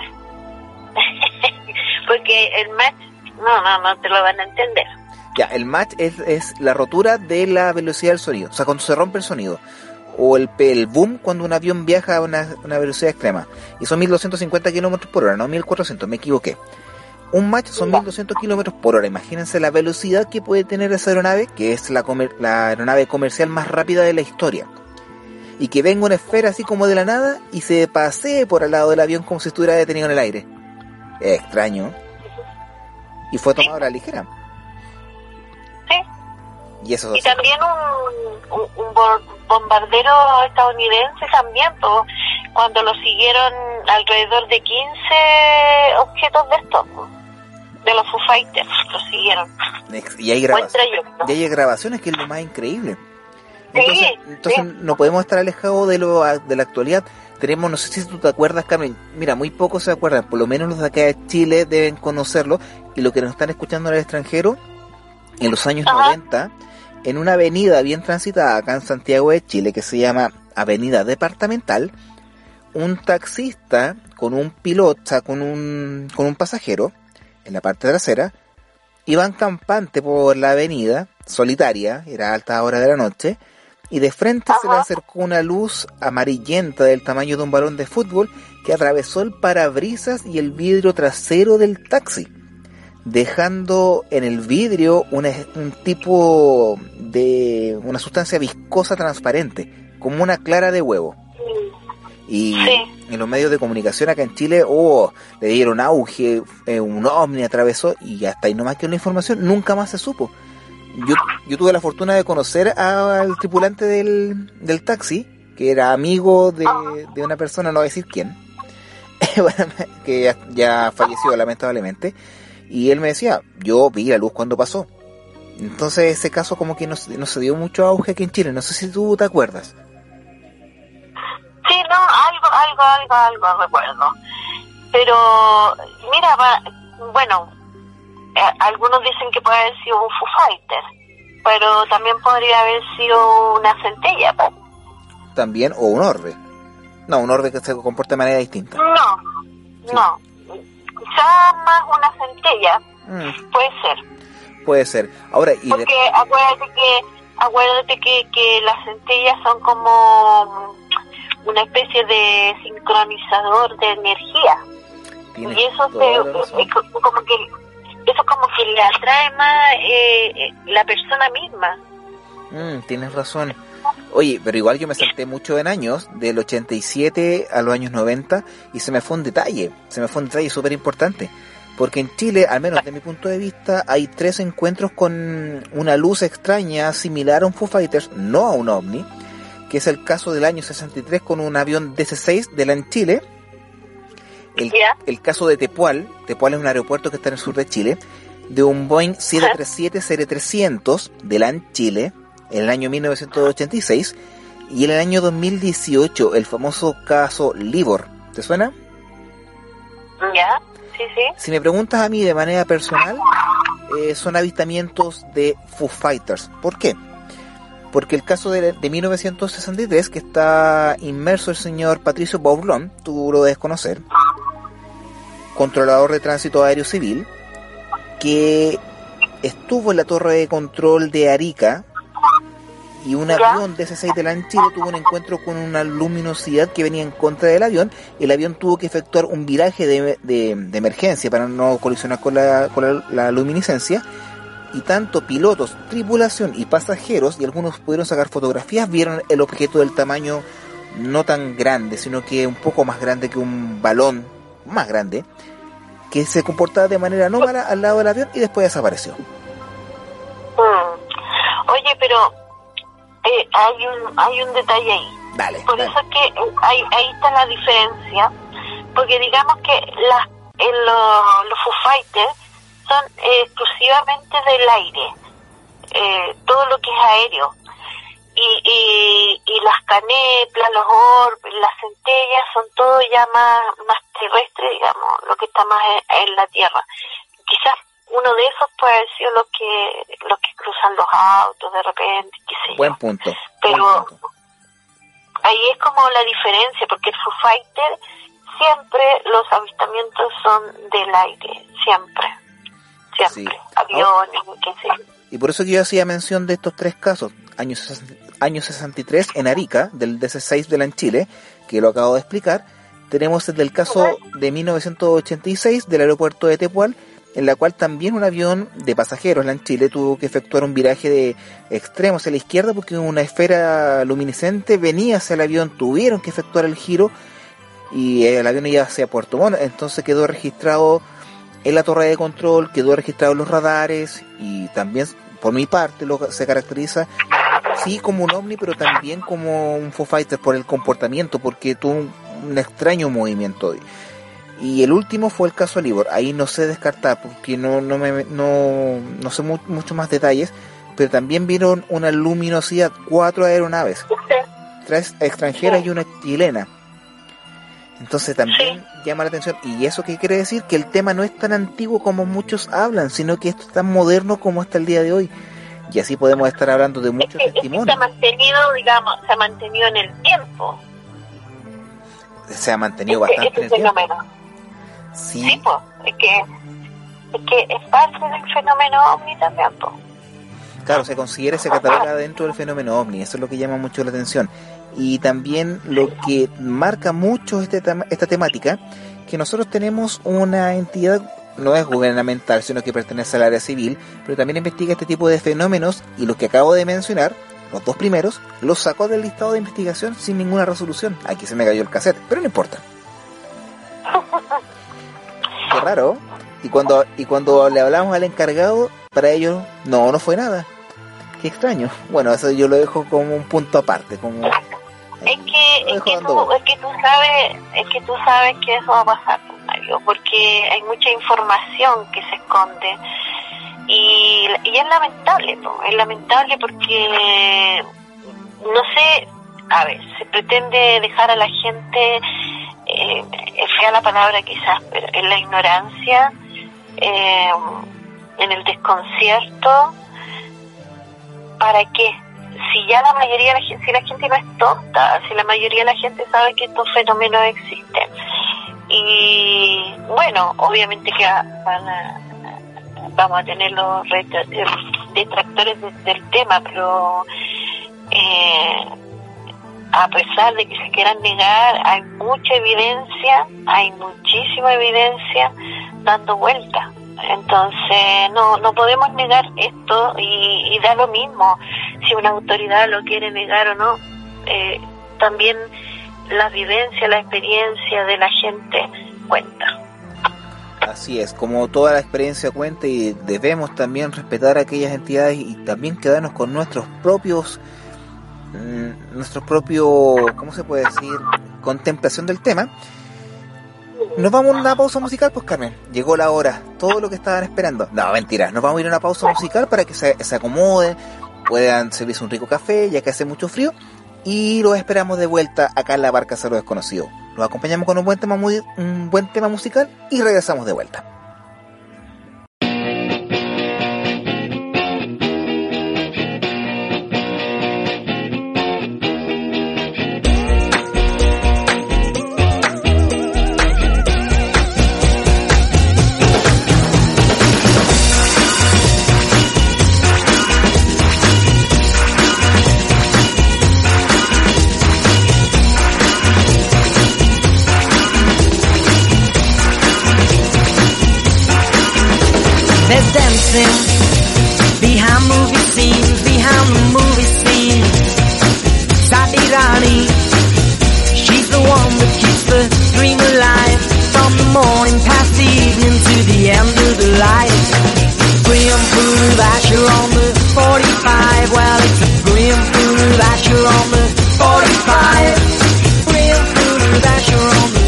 porque el Mach, no, no, no te lo van a entender. Ya, el Mach es, es la rotura de la velocidad del sonido, o sea, cuando se rompe el sonido. O el, el boom cuando un avión viaja a una, una velocidad extrema. Y son mil doscientos cincuenta kilómetros por hora, no mil cuatrocientos, me equivoqué. Un Mach son mil doscientos kilómetros por hora. Imagínense la velocidad que puede tener esa aeronave, que es la, comer- la aeronave comercial más rápida de la historia. Y que venga una esfera así como de la nada y se pasee por al lado del avión como si estuviera detenido en el aire. Es extraño. Y fue tomado a la ligera. Sí. Y eso Y es así. también un, un, un bo- bombardero estadounidense también, pues, cuando lo siguieron alrededor de quince objetos de estos, pues, de los Foo Fighters, lo siguieron. Ex- Y hay, Buen grabaciones, trayecto. y hay grabaciones, que es lo más increíble. Entonces, Sí, entonces sí. no podemos estar alejados de lo de la actualidad. Tenemos, no sé si tú te acuerdas, Carmen, mira, muy pocos se acuerdan, por lo menos los de acá de Chile deben conocerlo, y los que nos están escuchando en el extranjero, en los años Ajá. noventa, en una avenida bien transitada acá en Santiago de Chile, que se llama Avenida Departamental, un taxista con un piloto, o sea, con un, con un pasajero, en la parte trasera, iban campante por la avenida, solitaria, era alta hora de la noche, y de frente se le Ajá. acercó una luz amarillenta del tamaño de un balón de fútbol que atravesó el parabrisas y el vidrio trasero del taxi, dejando en el vidrio una, un tipo de una sustancia viscosa transparente, como una clara de huevo. Y Sí. en los medios de comunicación acá en Chile, oh, le dieron auge, eh, un ovni atravesó, y hasta ahí nomás que una información, nunca más se supo. Yo, yo tuve la fortuna de conocer a- al tripulante del, del taxi, que era amigo de, de una persona, no voy a decir quién, bueno, que ya, ya falleció lamentablemente, y él me decía, yo vi la luz cuando pasó. Entonces ese caso como que no, se- no se dio mucho auge aquí en Chile, no sé si tú te acuerdas. Sí, no, algo, algo, algo, algo recuerdo. Pero, mira, va, bueno, eh, algunos dicen que puede haber sido un Foo Fighter, pero también podría haber sido una centella, po. También, o un orbe. No, un orbe que se comporta de manera distinta. No, Sí. no. Quizá más una centella, Mm, puede ser. puede ser. Ahora, y de- Porque acuérdate que, acuérdate que, que las centellas son como una especie de sincronizador de energía. tienes Y eso toda la se, razón. es co- como que eso como que le atrae más eh, eh, la persona misma. Mm, tienes razón. Oye, pero igual yo me salté mucho en años, del ochenta y siete a los años noventa, y se me fue un detalle, se me fue un detalle súper importante. Porque en Chile, al menos de mi punto de vista, hay tres encuentros con una luz extraña similar a un Foo Fighters, no a un ovni, que es el caso del año sesenta y tres con un avión D C seis de LAN Chile, el, ¿Ya? el caso de Tepual, Tepual es un aeropuerto que está en el sur de Chile, de un Boeing siete treinta y siete serie trescientos de LAN Chile, en el año mil novecientos ochenta y seis, y en el año dos mil dieciocho, el famoso caso Libor. ¿Te suena? ¿Ya? Sí, sí. Si me preguntas a mí de manera personal, eh, son avistamientos de Foo Fighters. ¿Por qué? Porque el caso de, de mil novecientos sesenta y tres, que está inmerso el señor Patricio Bourlon, tú lo debes conocer, controlador de tránsito aéreo civil, que estuvo en la torre de control de Arica, y un ¿Ya? avión D C seis de LAN Chile tuvo un encuentro con una luminosidad que venía en contra del avión. El avión tuvo que efectuar un viraje de, de, de emergencia para no colisionar con la, con la, la luminiscencia, y tanto pilotos, tripulación y pasajeros, y algunos pudieron sacar fotografías, vieron el objeto del tamaño no tan grande, sino que un poco más grande que un balón, más grande, que se comportaba de manera anómala al lado del avión y después desapareció. Mm. Oye, pero eh, hay un hay un detalle ahí. Dale, Por dale. eso es que eh, ahí, ahí está la diferencia, porque digamos que las en lo- los Foo Fighters son eh, exclusivamente del aire, eh, todo lo que es aéreo, y, y, y las caneplas, los orbes, las centellas son todo ya más, más terrestre, digamos, lo que está más en, en la tierra. Quizás uno de esos puede haber sido los que los que cruzan los autos de repente, qué sé yo. Buen punto. Pero buen punto. ahí es como la diferencia, porque el Foo Fighter siempre los avistamientos son del aire, siempre, siempre, Sí. aviones, qué sé yo. Y por eso que yo hacía mención de estos tres casos, años sesenta, años sesenta y tres en Arica, del D C seis de LAN Chile, que lo acabo de explicar. Tenemos el del caso de mil novecientos ochenta y seis del aeropuerto de Tepual, en la cual también un avión de pasajeros, LAN Chile, tuvo que efectuar un viraje de extremo hacia la izquierda porque una esfera luminiscente venía hacia el avión, tuvieron que efectuar el giro y el avión iba hacia Puerto Montt, entonces quedó registrado en la torre de control, quedó registrado en los radares y también, por mi parte, lo se caracteriza sí como un ovni, pero también como un Foo Fighter por el comportamiento, porque tuvo un, un extraño movimiento hoy. Y el último fue el caso Alíbor. Ahí no sé descartar porque no no me no, no sé mu- mucho más detalles, pero también vieron una luminosidad, cuatro aeronaves, tres extranjeras y una chilena. Entonces también sí llama la atención. ¿Y eso qué quiere decir? Que el tema no es tan antiguo como muchos hablan, sino que esto es tan moderno como hasta el día de hoy. Y así podemos estar hablando de muchos es que, testimonios. Es que se ha mantenido, digamos, se ha mantenido en el tiempo. Se ha mantenido este, bastante este en el fenómeno. tiempo. Sí, sí pues, es que, es que es parte del fenómeno ovni también, pues. Claro, se considera, se cataloga dentro del fenómeno ovni, eso es lo que llama mucho la atención. Y también lo que marca mucho este tema, esta temática, que nosotros tenemos una entidad, no es gubernamental, sino que pertenece al área civil, pero también investiga este tipo de fenómenos, y los que acabo de mencionar, los dos primeros, los sacó del listado de investigación sin ninguna resolución. Aquí se me cayó el cassette, pero no importa. Qué raro. Y cuando, y cuando le hablamos al encargado, para ellos, no, no fue nada. Qué extraño. Bueno, eso yo lo dejo como un punto aparte, como... Es que, es que, tú, es que tú sabes, es que tú sabes que eso va a pasar, Mario, porque hay mucha información que se esconde y, y es lamentable, ¿no? Es lamentable porque no sé, a ver, se pretende dejar a la gente, eh, es fea la palabra quizás, pero en la ignorancia, eh, en el desconcierto. ¿Para qué? Si ya la mayoría de la gente, si la gente no es tonta, si la mayoría de la gente sabe que estos fenómenos existen. Y bueno, obviamente que van a, vamos a tener los detractores de, del tema, pero eh, a pesar de que se quieran negar, hay mucha evidencia, hay muchísima evidencia dando vueltas. Entonces no no podemos negar esto y, y da lo mismo si una autoridad lo quiere negar o no. Eh, también la vivencia, la experiencia de la gente cuenta. Así es, como toda la experiencia cuenta, y debemos también respetar a aquellas entidades y también quedarnos con nuestros propios mmm, nuestros propios, ¿cómo se puede decir?, contemplación del tema. Nos vamos a una pausa musical, pues Carmen, llegó la hora, todo lo que estaban esperando. No, mentira, nos vamos a ir a una pausa musical para que se, se acomoden, puedan servirse un rico café, ya que hace mucho frío, y los esperamos de vuelta acá en la Barcaza de lo Desconocido. Los acompañamos con un buen tema, muy, un buen tema musical y regresamos de vuelta. Behind movie scenes, behind the movie scene, Sati Rani, she's the one that keeps the dream alive, from the morning past the evening to the end of the light. Grim food of Asher on the forty-five, well it's a grim food of Asher on the forty-five. Grim food of Asher on the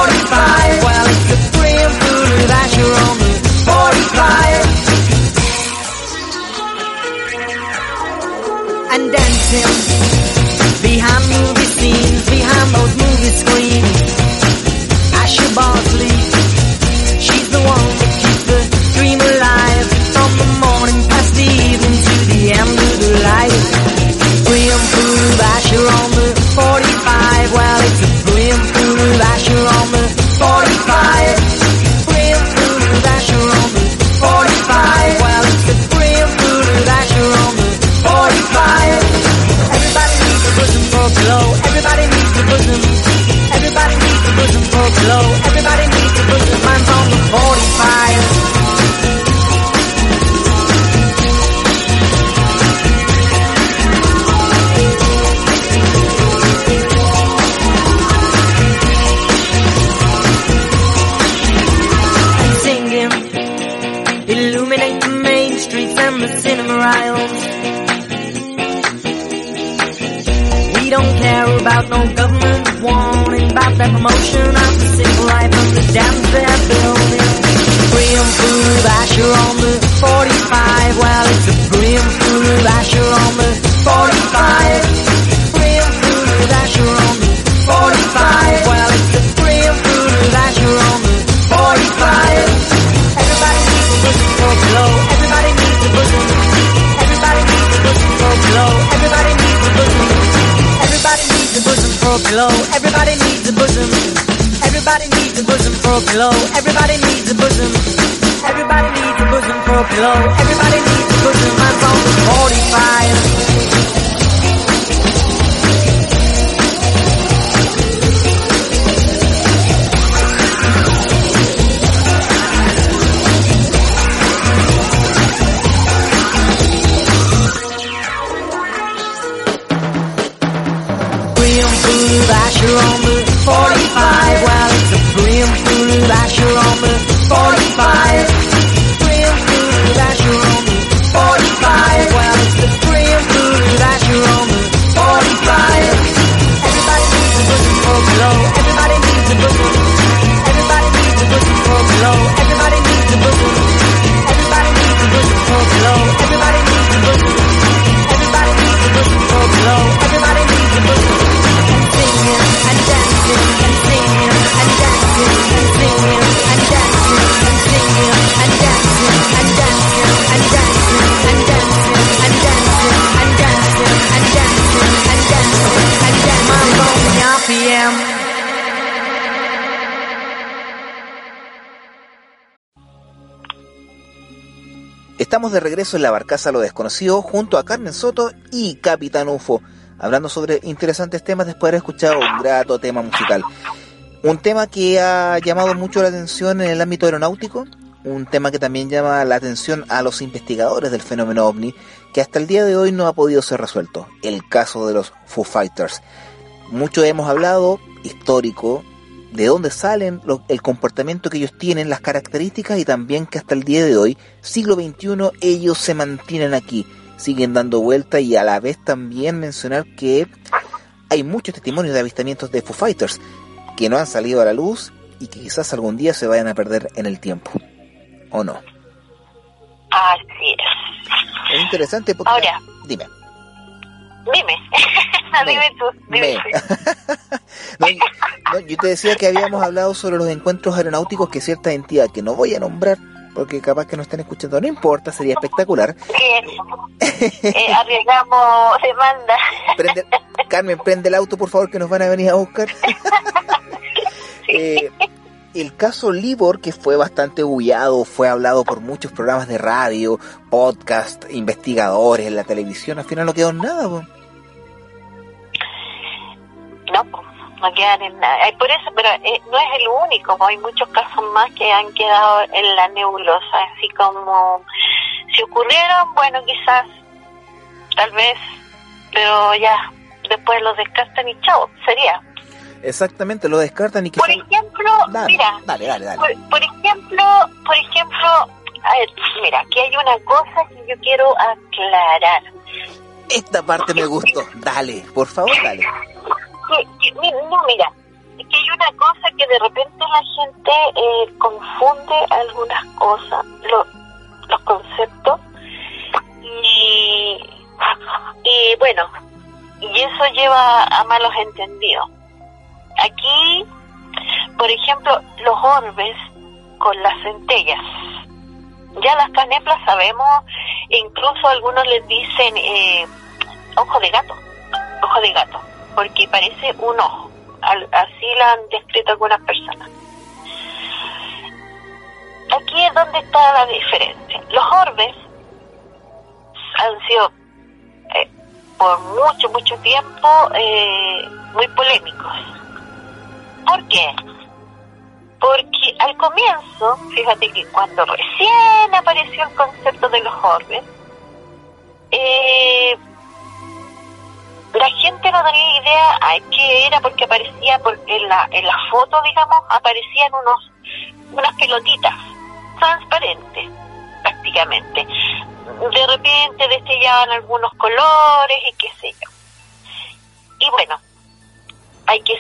forty-five, well it's a grim food of Asher on the forty-five. but no government warning about that promotion of the civil life of the dams they're building. Grim food Asher on the forty-five. Well, it's a grim food Asher on the forty-five. Grim food Asher on the forty-five. Well, it's a grim food Asher on the forty-five. Everybody needs a bosom for blow. Everybody needs a bosom. Everybody needs a bosom for blow. Everybody needs a bosom. Everybody needs a bosom for blow. Everybody needs a bosom. Everybody needs a bosom for pillow. Everybody needs a bosom. Everybody needs a bosom for pillow. Everybody needs a bosom. I'm on the forty-five. Grim food Asher on the forty-five. Well, it's a grim food Asher on the forty-five. Grim food Asher on the forty-five. Well, it's the grim food Asher on the forty-five. Everybody needs a bosom for blow. Everybody needs a bosom. Everybody needs a bosom for blow. Everybody needs a bosom. Everybody needs a bosom for blow. Everybody needs a bosom. Everybody needs a bosom for blow. Everybody needs a bosom. And dancing and singing and dancing and singing and dancing and singing and dancing and dancing and dancing and dancing and dancing and dancing and dancing and dancing and dancing. Mambo R P M. Estamos de regreso en La Barcaza Lo Desconocido junto a Carmen Soto y Capitán U F O, hablando sobre interesantes temas después de haber escuchado un grato tema musical. Un tema que ha llamado mucho la atención en el ámbito aeronáutico, un tema que también llama la atención a los investigadores del fenómeno ovni, que hasta el día de hoy no ha podido ser resuelto, el caso de los Foo Fighters. Mucho hemos hablado, histórico, de dónde salen, lo, el comportamiento que ellos tienen, las características, y también que hasta el día de hoy, siglo veintiuno, ellos se mantienen aquí, siguen dando vuelta, y a la vez también mencionar que hay muchos testimonios de avistamientos de Foo Fighters que no han salido a la luz y que quizás algún día se vayan a perder en el tiempo, ¿o no? Así es. Es interesante porque... Ahora, dime. Dime. dime tú. Dime. no, no, yo te decía que habíamos hablado sobre los encuentros aeronáuticos que ciertas entidades, que no voy a nombrar porque capaz que no están escuchando, no importa, sería espectacular. eh, arriesgamos demanda. Prende, Carmen, prende el auto, por favor, que nos van a venir a buscar. eh, el caso Libor, que fue bastante bullado, fue hablado por muchos programas de radio, podcast, investigadores, en la televisión, al final no quedó en nada, po. No, no quedan en nada. Por eso, pero eh, no es el único, hay muchos casos más que han quedado en la nebulosa, así como si ocurrieron, bueno, quizás, tal vez, pero ya después los descartan y chao, sería. Exactamente, lo descartan y que por son... ejemplo, dale, mira, dale, dale, dale. Por, por ejemplo, por ejemplo, a ver, mira, aquí hay una cosa que yo quiero aclarar. Esta parte me gustó, dale, por favor, dale. Que, que, no, mira, es que hay una cosa que de repente la gente eh, confunde algunas cosas, lo, los conceptos, y, y bueno, y eso lleva a malos entendidos. Aquí, por ejemplo, los orbes con las centellas. Ya las caneplas sabemos, incluso algunos les dicen eh, ojo de gato, ojo de gato, porque parece un ojo. Al, así la han descrito algunas personas. Aquí es donde está la diferencia. Los orbes han sido eh, por mucho, mucho tiempo eh, muy polémicos. ¿Por qué? Porque al comienzo, fíjate que cuando recién apareció el concepto de los orbes, eh, la gente no tenía idea a qué era, porque aparecía por, en la en la foto, digamos, aparecían unos unas pelotitas transparentes, prácticamente. De repente destellaban algunos colores y qué sé yo. Y bueno,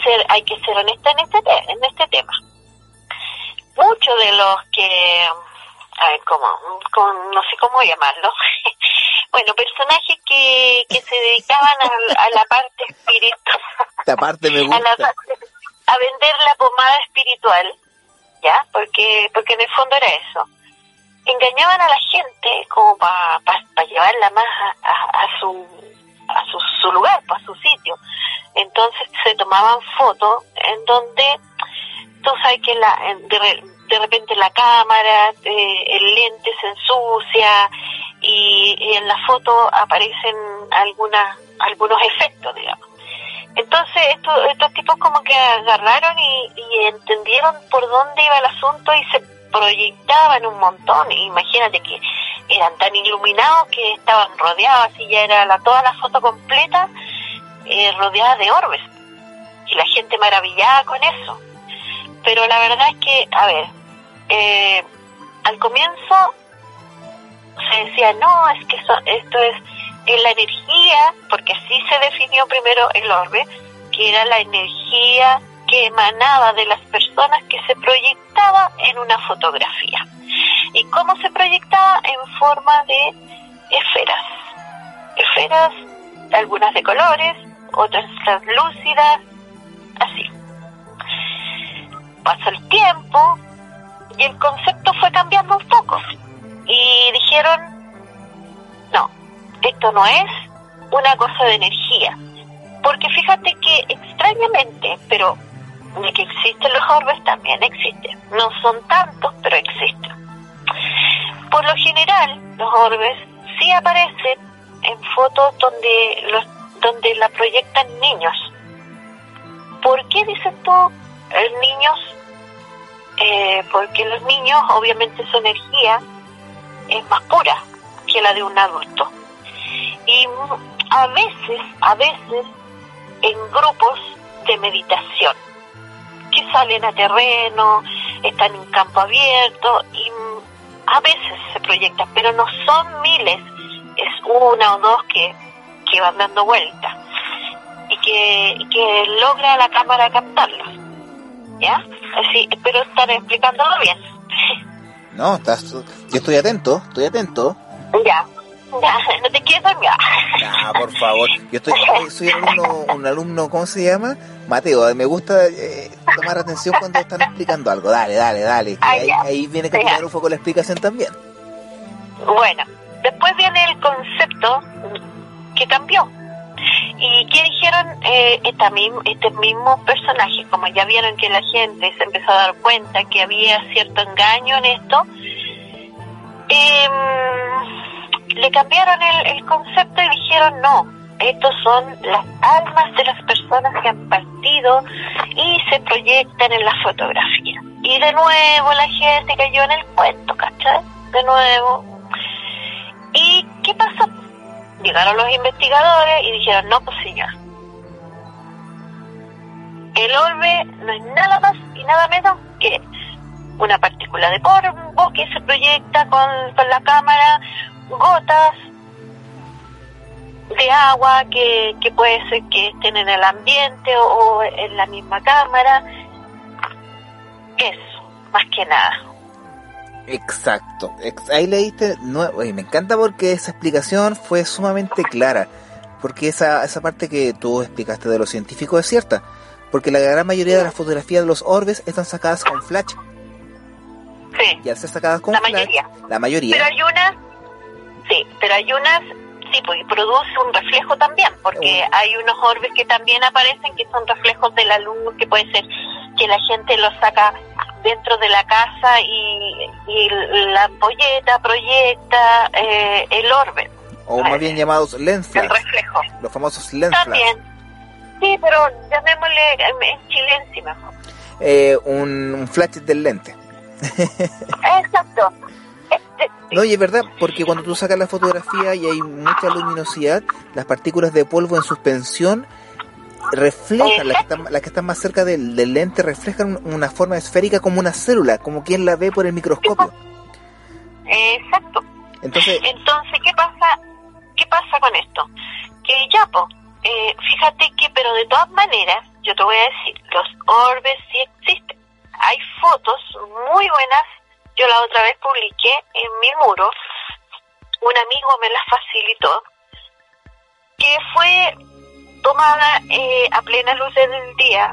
ser hay que ser honesta en este te- en este tema. Muchos de los que, a ver, ¿cómo? Con, no sé cómo llamarlo. Bueno, personajes que, que se dedicaban a, a la parte espiritual. Esta parte me gusta. A, la parte, a vender la pomada espiritual, ¿ya? Porque porque en el fondo era eso. Engañaban a la gente como para pa, pa llevarla más a, a, a su a su, su lugar, pues, a su sitio. Entonces se tomaban fotos en donde tú sabes que la, de, de repente la cámara, eh, el lente se ensucia y, y en la foto aparecen algunas algunos efectos, digamos. Entonces estos, estos tipos como que agarraron y, y entendieron por dónde iba el asunto y se proyectaban un montón. Imagínate que eran tan iluminados que estaban rodeados, así ya era la, toda la foto completa eh, rodeada de orbes y la gente maravillada con eso. Pero la verdad es que, a ver, eh, al comienzo se decía, no, es que eso, esto es, es la energía, porque así se definió primero el orbe, que era la energía que emanaba de las personas que se proyectaba en una fotografía. ¿Y cómo se proyectaba? En forma de esferas. Esferas, algunas de colores, otras translúcidas, así. Pasó el tiempo y el concepto fue cambiando un poco. Y dijeron, no, esto no es una cosa de energía. Porque fíjate que extrañamente, pero de que existen los orbes también existen. No son tantos, pero existen. Por lo general, los orbes sí aparecen en fotos donde los donde la proyectan niños. ¿Por qué dices tú eh, niños? Eh, porque los niños, obviamente, su energía es más pura que la de un adulto. Y a veces, a veces, en grupos de meditación, que salen a terreno, están en campo abierto, y a veces se proyectan, pero no son miles, es una o dos que, que van dando vueltas, y que, y que logra la cámara captarlos. ¿Ya? Así, espero estar explicándolo bien. No, estás, yo estoy atento, estoy atento. Ya, ya, no te quedes dormida. No, por favor, yo estoy, soy un alumno, un alumno, ¿cómo se llama? Mateo, me gusta eh, tomar atención cuando están explicando algo. Dale, dale, dale. Ah, ahí, ahí viene que ya. un poco la explicación también. Bueno, después viene el concepto que cambió. ¿Y qué dijeron eh, esta mismo, este mismo personaje? Como ya vieron que la gente se empezó a dar cuenta que había cierto engaño en esto, eh, le cambiaron el, el concepto y dijeron, no, estos son las almas de las personas que han partido y se proyectan en la fotografía. Y de nuevo la gente cayó en el cuento, ¿cachai? De nuevo. ¿Y qué pasó? Llegaron los investigadores y dijeron, no, pues señor, el orbe no es nada más y nada menos que una partícula de polvo que se proyecta con, con la cámara, gotas de agua que, que puede ser que estén en el ambiente o, o en la misma cámara. Eso, más que nada. Exacto, Ex- ahí leíste, no, oye, me encanta porque esa explicación fue sumamente clara, porque esa esa parte que tú explicaste de los científicos es cierta, porque la gran mayoría de las fotografías de los orbes están sacadas con flash. Sí, Y al ser sacadas con la flash, mayoría. la mayoría, Pero hay unas, sí, pero hay unas, sí, pues produce un reflejo también, porque Uh. hay unos orbes que también aparecen que son reflejos de la luz, que puede ser que la gente los saca dentro de la casa y, y la ampolleta proyecta eh, el orbe. o más bien llamados lens El flash, reflejo. los famosos lens flash. También. Sí, pero llamémosle en chilense mejor. Eh, un, un flash del lente. Exacto. Este, No, y es verdad, porque cuando tú sacas la fotografía y hay mucha luminosidad, las partículas de polvo en suspensión reflejan, las que están, las que están más cerca del, del lente reflejan una forma esférica como una célula, como quien la ve por el microscopio. Exacto. Entonces, Entonces, ¿qué pasa? ¿Qué pasa con esto? Que ya, po, eh, fíjate que, pero de todas maneras, yo te voy a decir, los orbes sí existen. Hay fotos muy buenas, yo la otra vez publiqué en mi muro, un amigo me las facilitó, que fue tomada eh, a plena luz del día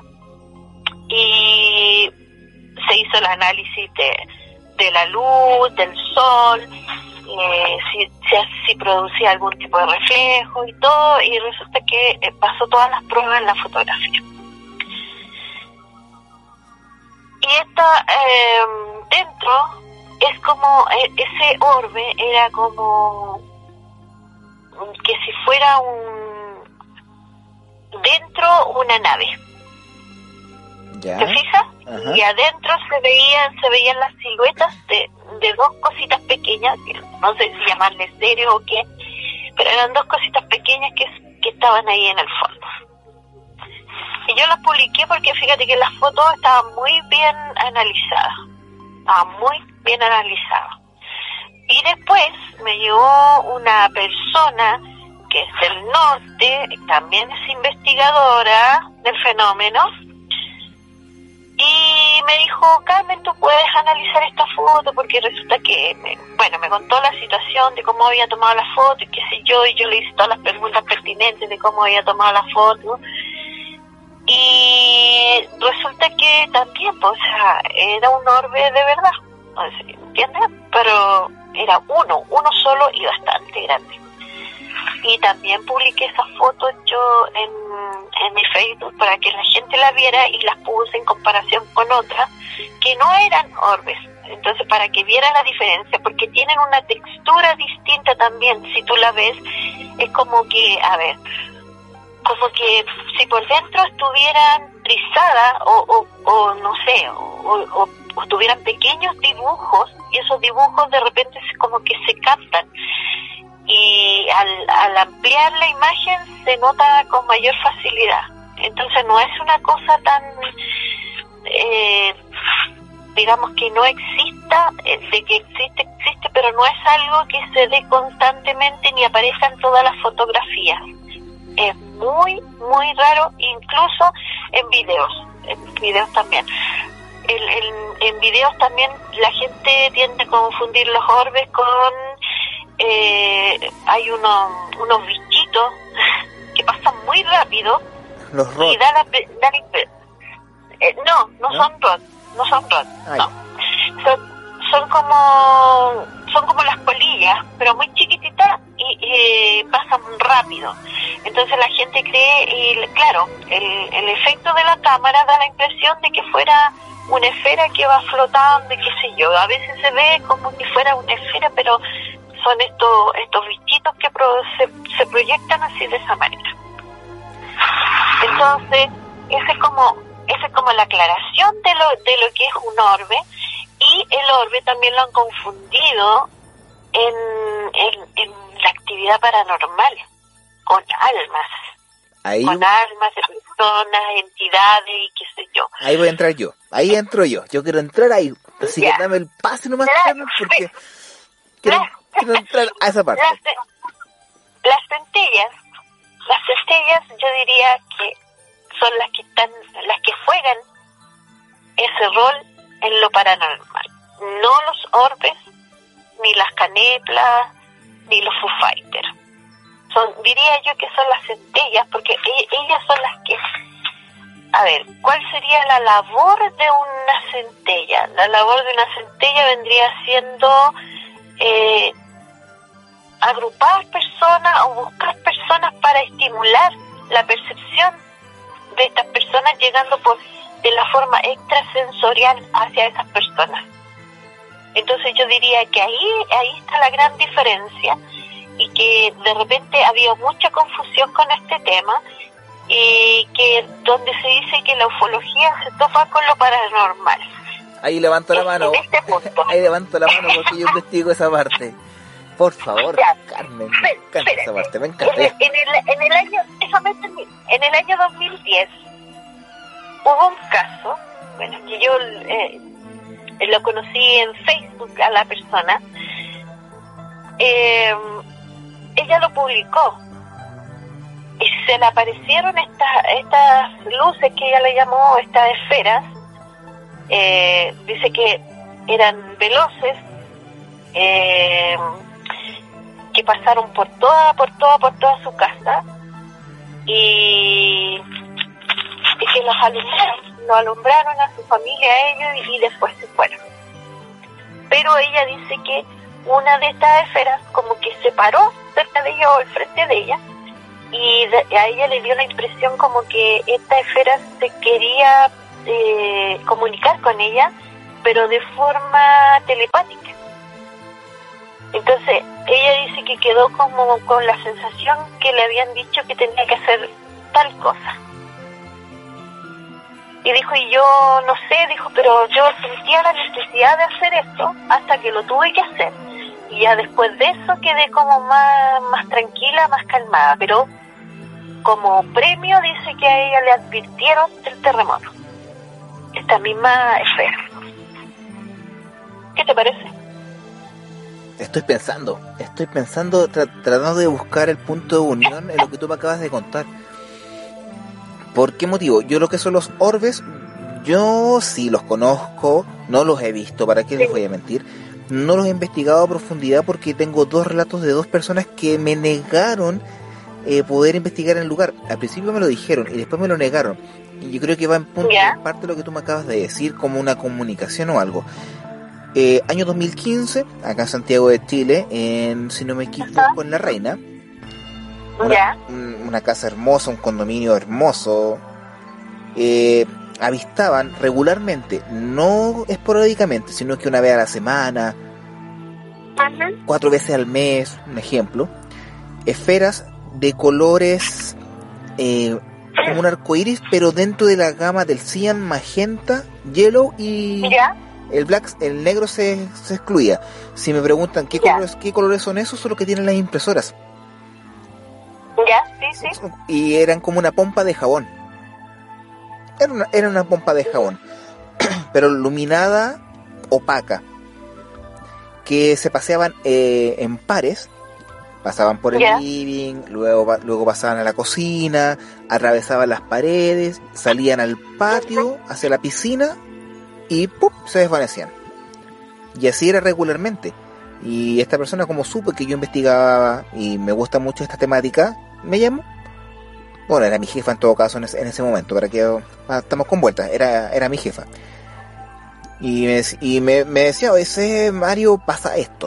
y se hizo el análisis de, de la luz, del sol, eh, si, si, si producía algún tipo de reflejo y todo, y resulta que eh, pasó todas las pruebas en la fotografía. Y esta, eh, dentro, es como, eh, ese orbe era como que si fuera un, dentro una nave. ¿Ya? ¿Te fijas? Ajá. Y adentro se veían, se veían las siluetas de, de dos cositas pequeñas, que no sé si llamarles serio o qué, pero eran dos cositas pequeñas que, que estaban ahí en el fondo. Y yo las publiqué porque fíjate que las fotos estaban muy bien analizadas, estaban muy bien analizadas. Y después me llegó una persona que es del norte, también es investigadora del fenómeno, y me dijo, Carmen, tú puedes analizar esta foto, porque resulta que, me, bueno, me contó la situación de cómo había tomado la foto y qué sé yo, y yo le hice todas las preguntas pertinentes de cómo había tomado la foto. Y resulta que también, pues, o sea, era un orbe de verdad, ¿entiendes? Pero era uno, uno solo y bastante grande. Y también publiqué esas fotos yo en, en mi Facebook para que la gente la viera y las puse en comparación con otras que no eran orbes. Entonces, para que viera la diferencia, porque tienen una textura distinta también. Si tú la ves, es como que, a ver, como que si por dentro estuvieran rizadas o, o, o no sé, o, o, o tuvieran pequeños dibujos, y esos dibujos de repente como que se captan. Y al, al ampliar la imagen se nota con mayor facilidad. Entonces no es una cosa tan, eh, digamos que no exista, eh, de que existe, existe, pero no es algo que se dé constantemente ni aparezca en todas las fotografías. Es muy, muy raro, incluso en videos, en videos también. El, el, en videos también la gente tiende a confundir los orbes con... Eh, hay unos unos bichitos que pasan muy rápido. Los rods. Y da la, da la eh, no, no, ¿no son rods, no son rods, Ay. no. Son, son como son como las polillas, pero muy chiquititas y eh, pasan rápido. Entonces la gente cree, y claro, el, el efecto de la cámara da la impresión de que fuera una esfera que va flotando y qué sé yo. A veces se ve como si fuera una esfera, pero son estos estos bichitos que pro, se, se proyectan así de esa manera. Entonces, esa es como esa es como la aclaración de lo de lo que es un orbe. Y el orbe también lo han confundido en, en, en la actividad paranormal, con almas. Ahí, con almas de personas, entidades y qué sé yo. ahí voy a entrar yo, ahí entro yo, yo quiero entrar ahí, así Ya. que dame el pase nomás, La- Carmen, porque quiero, quiero entrar a esa parte. Las, las centellas, las centellas yo diría que son las que están, las que juegan ese rol en lo paranormal. No los orbes, ni las caneplas, ni los Foo Fighters. Son, diría yo que son las centellas, porque e- ellas son las que... A ver, ¿cuál sería la labor de una centella? La labor de una centella vendría siendo eh, agrupar personas o buscar personas para estimular la percepción de estas personas, llegando por de la forma extrasensorial hacia esas personas. Entonces yo diría que ahí ahí está la gran diferencia, y que de repente había mucha confusión con este tema, y que donde se dice que la ufología se topa con lo paranormal. Ahí levanto la En- mano, en este punto. ahí levanto la mano porque yo investigo esa parte. Por favor, Ya. Carmen, me Espera, encanta espera. esa parte, me En encanta. el, en el, en el año, déjame terminar. En el año dos mil diez hubo un caso, bueno, que yo eh, lo conocí en Facebook a la persona. Eh, ella lo publicó. Y se le aparecieron estas estas luces que ella le llamó, estas esferas. Eh, dice que eran veloces, eh, que pasaron por toda, por toda, por toda su casa y, y que los alumbraron, los alumbraron a su familia, a ellos, y, y después se fueron. Pero ella dice que una de estas esferas como que se paró cerca de ella o al frente de ella, y de, a ella le dio la impresión como que esta esfera se quería eh, comunicar con ella, pero de forma telepática. Entonces ella dice que quedó como con la sensación que le habían dicho que tenía que hacer tal cosa. Y dijo, y yo no sé, dijo, pero yo sentía la necesidad de hacer esto hasta que lo tuve que hacer. Y ya después de eso quedé como más, más tranquila, más calmada. Pero como premio dice que a ella le advirtieron del terremoto. Esta misma esfera. ¿Qué te parece? Estoy pensando, estoy pensando, tra- tratando de buscar el punto de unión en lo que tú me acabas de contar. ¿Por qué motivo? Yo lo que son los orbes, yo sí los conozco, no los he visto, ¿para qué les voy a mentir? No los he investigado a profundidad porque tengo dos relatos de dos personas que me negaron eh, poder investigar en el lugar. Al principio me lo dijeron y después me lo negaron. Y yo creo que va en, punto, ¿Ya? en parte de lo que tú me acabas de decir, como una comunicación o algo. Eh, año dos mil quince, acá en Santiago de Chile, en, si no me equivoco, en La Reina. Una, ¿Ya? un- una casa hermosa, un condominio hermoso. Eh, avistaban regularmente, no esporádicamente, sino que una vez a la semana, Ajá. cuatro veces al mes, un ejemplo, esferas de colores eh, como un arco iris, pero dentro de la gama del cian, magenta, yellow y ¿Ya? el black, el negro se, se excluía. Si me preguntan qué Ya. colores, qué colores son esos, son los que tienen las impresoras. ¿Ya? Sí, sí. Y eran como una pompa de jabón. Era una, era una pompa de jabón, pero iluminada, opaca, que se paseaban eh, en pares, pasaban por el Ya. living, luego, pa- luego pasaban a la cocina, atravesaban las paredes, salían al patio, hacia la piscina y ¡pum!, se desvanecían. Y así era regularmente. Y esta persona, como supo que yo investigaba y me gusta mucho esta temática, me llamó. Bueno, era mi jefa en todo caso en ese, en ese momento, para que ah, estamos con vueltas, era, era mi jefa. Y, me, dec- y me, me decía, ese Mario, pasa esto.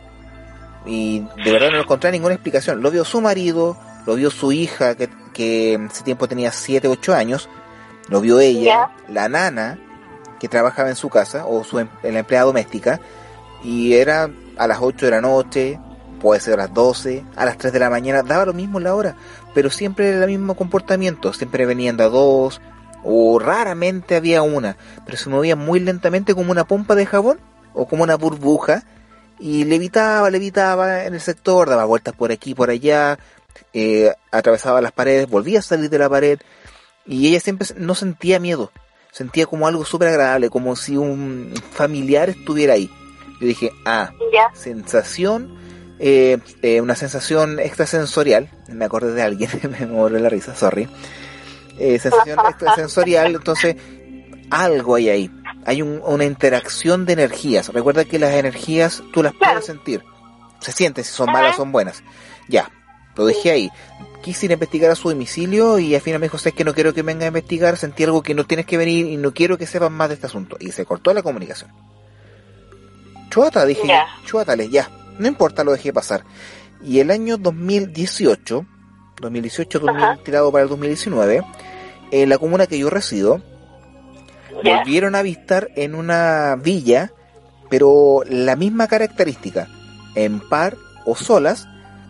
Y de verdad no encontré ninguna explicación. Lo vio su marido, lo vio su hija, que, que en ese tiempo tenía siete, ocho años, lo vio ella, la nana, que trabajaba en su casa, o su em- la empleada doméstica, y era a las ocho de la noche, puede ser a las doce, a las tres de la mañana, daba lo mismo la hora, pero siempre era el mismo comportamiento, siempre venían de a dos, o raramente había una, pero se movía muy lentamente como una pompa de jabón, o como una burbuja, y levitaba, levitaba en el sector, daba vueltas por aquí, por allá, eh, atravesaba las paredes, volvía a salir de la pared, y ella siempre no sentía miedo, sentía como algo súper agradable, como si un familiar estuviera ahí. Yo dije, ah, ¿Ya? sensación, eh, eh, una sensación extrasensorial, me acordé de alguien, me morí la risa, sorry, eh, sensación extrasensorial, entonces algo hay ahí, hay un, una interacción de energías. Recuerda que las energías tú las Claro. puedes sentir, se sienten si son malas o son buenas. Ya, lo dejé ahí. Quise ir a investigar a su domicilio y al final me dijo, sabes que no quiero que venga a investigar, sentí algo que no tienes que venir y no quiero que sepan más de este asunto. Y se cortó la comunicación. Chuata, dije, Ya. chuátale, ya, no importa, lo dejé pasar. Y el año dos mil dieciocho, dos mil dieciocho, dos mil Ajá. tirado para el dos mil diecinueve, en la comuna que yo resido, ¿Ya? volvieron a avistar en una villa, pero la misma característica, en par o solas,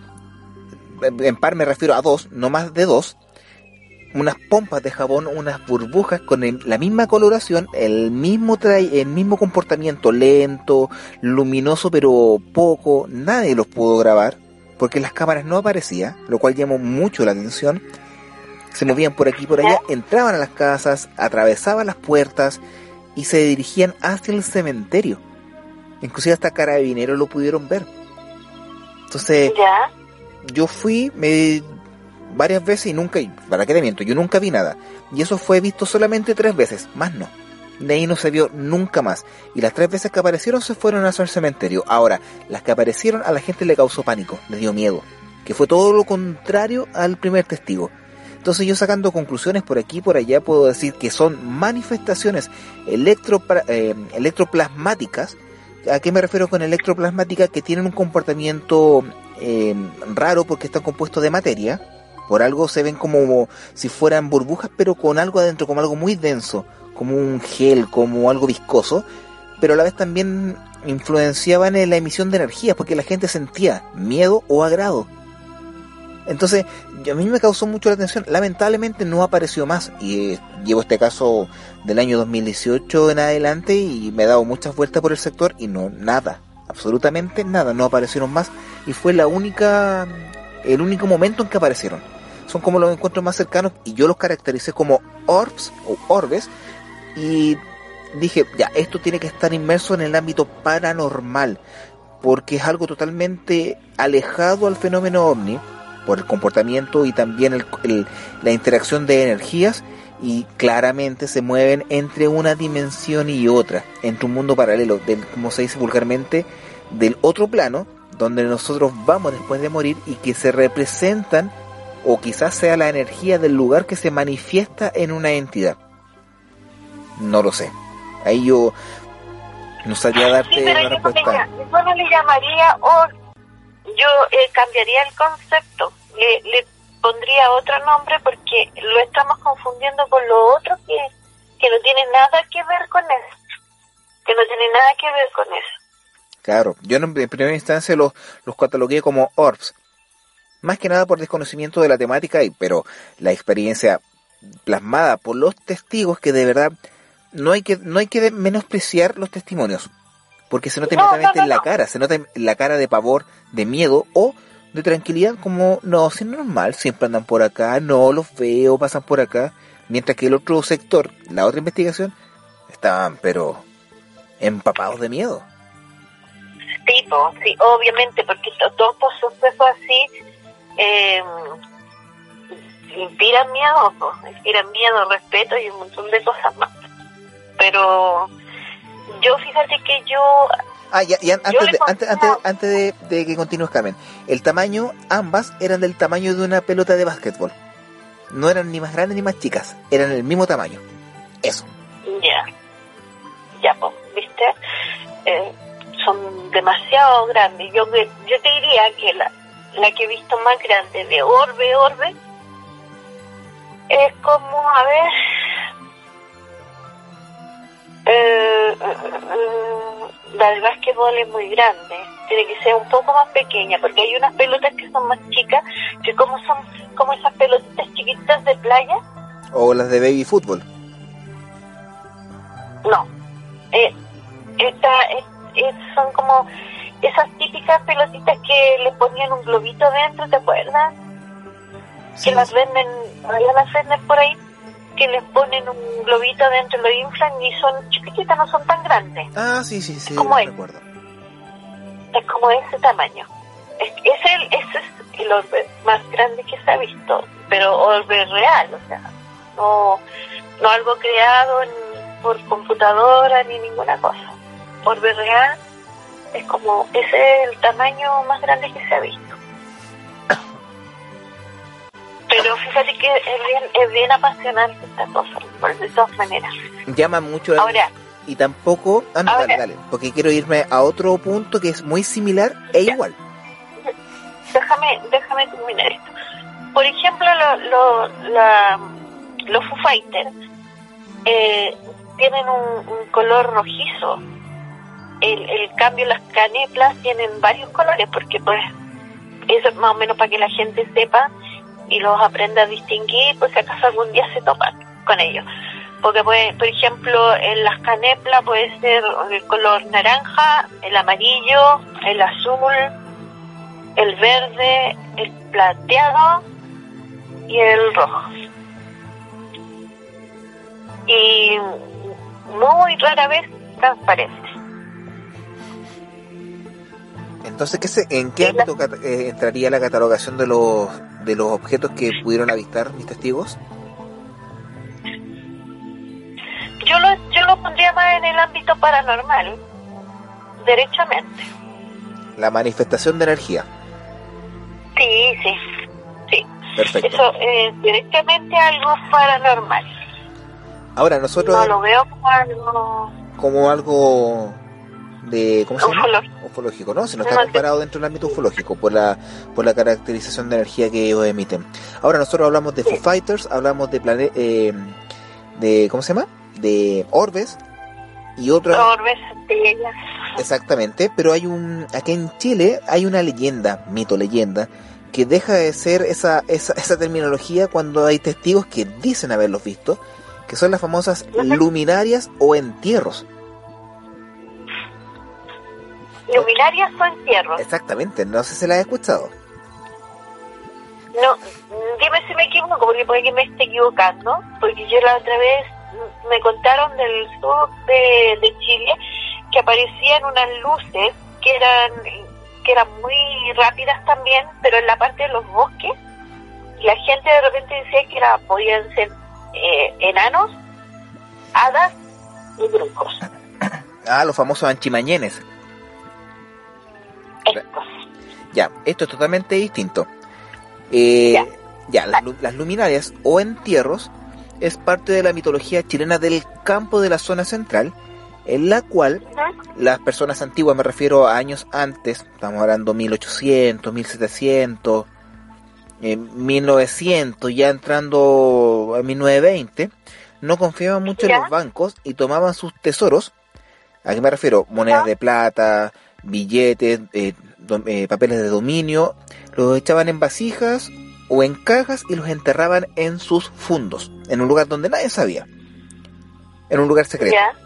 en par me refiero a dos, no más de dos, unas pompas de jabón, unas burbujas con el- la misma coloración, el mismo trai- el mismo comportamiento lento, luminoso pero poco, nadie los pudo grabar, porque en las cámaras no aparecía, lo cual llamó mucho la atención. Se movían por aquí y por allá, entraban a las casas, atravesaban las puertas y se dirigían hacia el cementerio. Inclusive hasta carabineros lo pudieron ver. Entonces ¿Ya? yo fui, me varias veces y nunca, ¿para qué te miento? Yo nunca vi nada. Y eso fue visto solamente tres veces, más no. De ahí no se vio nunca más. Y las tres veces que aparecieron se fueron hacia el cementerio. Ahora, las que aparecieron a la gente le causó pánico, le dio miedo. Que fue todo lo contrario al primer testigo. Entonces yo sacando conclusiones por aquí y por allá puedo decir que son manifestaciones electro, eh, electroplasmáticas. ¿A qué me refiero con electroplasmática? Que tienen un comportamiento eh, raro porque están compuestos de materia. Por algo se ven como si fueran burbujas, pero con algo adentro, como algo muy denso, como un gel, como algo viscoso, pero a la vez también influenciaban en la emisión de energía, porque la gente sentía miedo o agrado. Entonces, a mí me causó mucho la atención. Lamentablemente no apareció más, y eh, llevo este caso del año dos mil dieciocho en adelante, y me he dado muchas vueltas por el sector, y no, nada, absolutamente nada, no aparecieron más, y fue la única, el único momento en que aparecieron. Son como los encuentros más cercanos, y yo los caractericé como orbs, o orbes, y dije, ya, esto tiene que estar inmerso en el ámbito paranormal, porque es algo totalmente alejado al fenómeno ovni, por el comportamiento y también el, el, la interacción de energías, y claramente se mueven entre una dimensión y otra, entre un mundo paralelo, del, como se dice vulgarmente, del otro plano, donde nosotros vamos después de morir, y que se representan, o quizás sea la energía del lugar que se manifiesta en una entidad. No lo sé. Ahí yo no sabría darte sí, pero una yo respuesta. No le, yo no le llamaría, o yo eh, cambiaría el concepto, le, le pondría otro nombre, porque lo estamos confundiendo con lo otro que, que no tiene nada que ver con eso, que no tiene nada que ver con eso. Claro, yo en primera instancia los, los catalogué como orbs, más que nada por desconocimiento de la temática, y pero la experiencia plasmada por los testigos, que de verdad no hay que no hay que menospreciar los testimonios, porque se nota no, inmediatamente no, no, en la no. cara, se nota en la cara de pavor, de miedo o de tranquilidad, como no, si es normal, siempre andan por acá, no los veo, pasan por acá, mientras que el otro sector, la otra investigación, estaban pero empapados de miedo. Sí, po, sí, obviamente, porque todos estos sucesos así eh, inspiran miedo, po, inspiran miedo, respeto y un montón de cosas más. Pero yo, fíjate que yo... Ah, ya, ya, antes, de, antes, antes, antes de, de que continúes, Carmen, el tamaño, ambas eran del tamaño de una pelota de básquetbol. No eran ni más grandes ni más chicas, eran el mismo tamaño. Eso. Ya, ya, pues, ¿viste? Eh, son demasiado grandes. Yo, yo te diría que la, la que he visto más grande de orbe, orbe, es como, a ver... Eh, eh, la del básquetbol es muy grande, tiene que ser un poco más pequeña, porque hay unas pelotas que son más chicas, que como son como esas pelotitas chiquitas de playa. O las de baby fútbol. No, eh, esta, es, es, son como esas típicas pelotitas que le ponían un globito dentro, ¿te acuerdas? Sí. Que las venden, ya las venden por ahí, que les ponen un globito dentro, lo inflan y son chiquititas, no son tan grandes. Ah, sí, sí, sí, es como, es, recuerdo. Es como ese tamaño. Es, es el, ese es el orbe más grande que se ha visto, pero orbe real, o sea, no, no algo creado en, por computadora ni ninguna cosa. Orbe real es como, ese es el tamaño más grande que se ha visto. Pero fíjate que es bien, es bien apasionante esta cosa, por de todas maneras. Llama mucho la ahora, y tampoco... Ah, no, ahora, dale, dale, porque quiero irme a otro punto que es muy similar e ya. igual. Déjame, déjame terminar esto. Por ejemplo, lo, lo, la, los Foo Fighters eh, tienen un, un color rojizo. El, el cambio, las caneplas tienen varios colores, porque pues eso es más o menos para que la gente sepa y los aprenda a distinguir, por si acaso algún día se topan con ellos. Porque, pues, por ejemplo, en las caneplas puede ser el color naranja, el amarillo, el azul, el verde, el plateado y el rojo. Y muy rara vez transparente. Entonces, ¿qué se, ¿en qué ámbito eh, entraría la catalogación de los de los objetos que pudieron avistar mis testigos? Yo lo, yo lo pondría más en el ámbito paranormal, derechamente. La manifestación de energía. Sí, sí, sí. Perfecto. Eso es directamente algo paranormal. Ahora nosotros... No lo veo como algo... Como algo de... ¿Cómo se llama? Ufológico. Ufológico, ¿no? Si no está comparado dentro del ámbito ufológico por la por la caracterización de energía que ellos emiten. Ahora nosotros hablamos de Foo Fighters, hablamos de plane eh, de ¿cómo se llama? De orbes y otras... Orbes, estrellas. Exactamente, pero hay un... Aquí en Chile hay una leyenda, mito, leyenda, que deja de ser esa, esa, esa terminología cuando hay testigos que dicen haberlos visto, que son las famosas luminarias o entierros. Luminarias o entierros. Exactamente, no sé si las has escuchado. No, dime si me equivoco, porque puede que me esté equivocando, porque yo la otra vez me contaron del sur de, de Chile que aparecían unas luces que eran que eran muy rápidas también, pero en la parte de los bosques, la gente de repente decía que era, podían ser eh, enanos, hadas y brujos. Ah, los famosos anchimañenes. Estos. Ya, esto es totalmente distinto. Eh, ya, ya las, las luminarias o entierros es parte de la mitología chilena del campo de la zona central, en la cual uh-huh. las personas antiguas, me refiero a años antes, estamos hablando mil ochocientos, mil setecientos, eh, mil novecientos, ya entrando a mil novecientos veinte, no confiaban mucho ¿Ya? en los bancos y tomaban sus tesoros. ¿A qué me refiero? Monedas uh-huh. de plata, billetes, eh, do, eh, papeles de dominio, los echaban en vasijas o en cajas y los enterraban en sus fundos, en un lugar donde nadie sabía, en un lugar secreto. ¿Ya?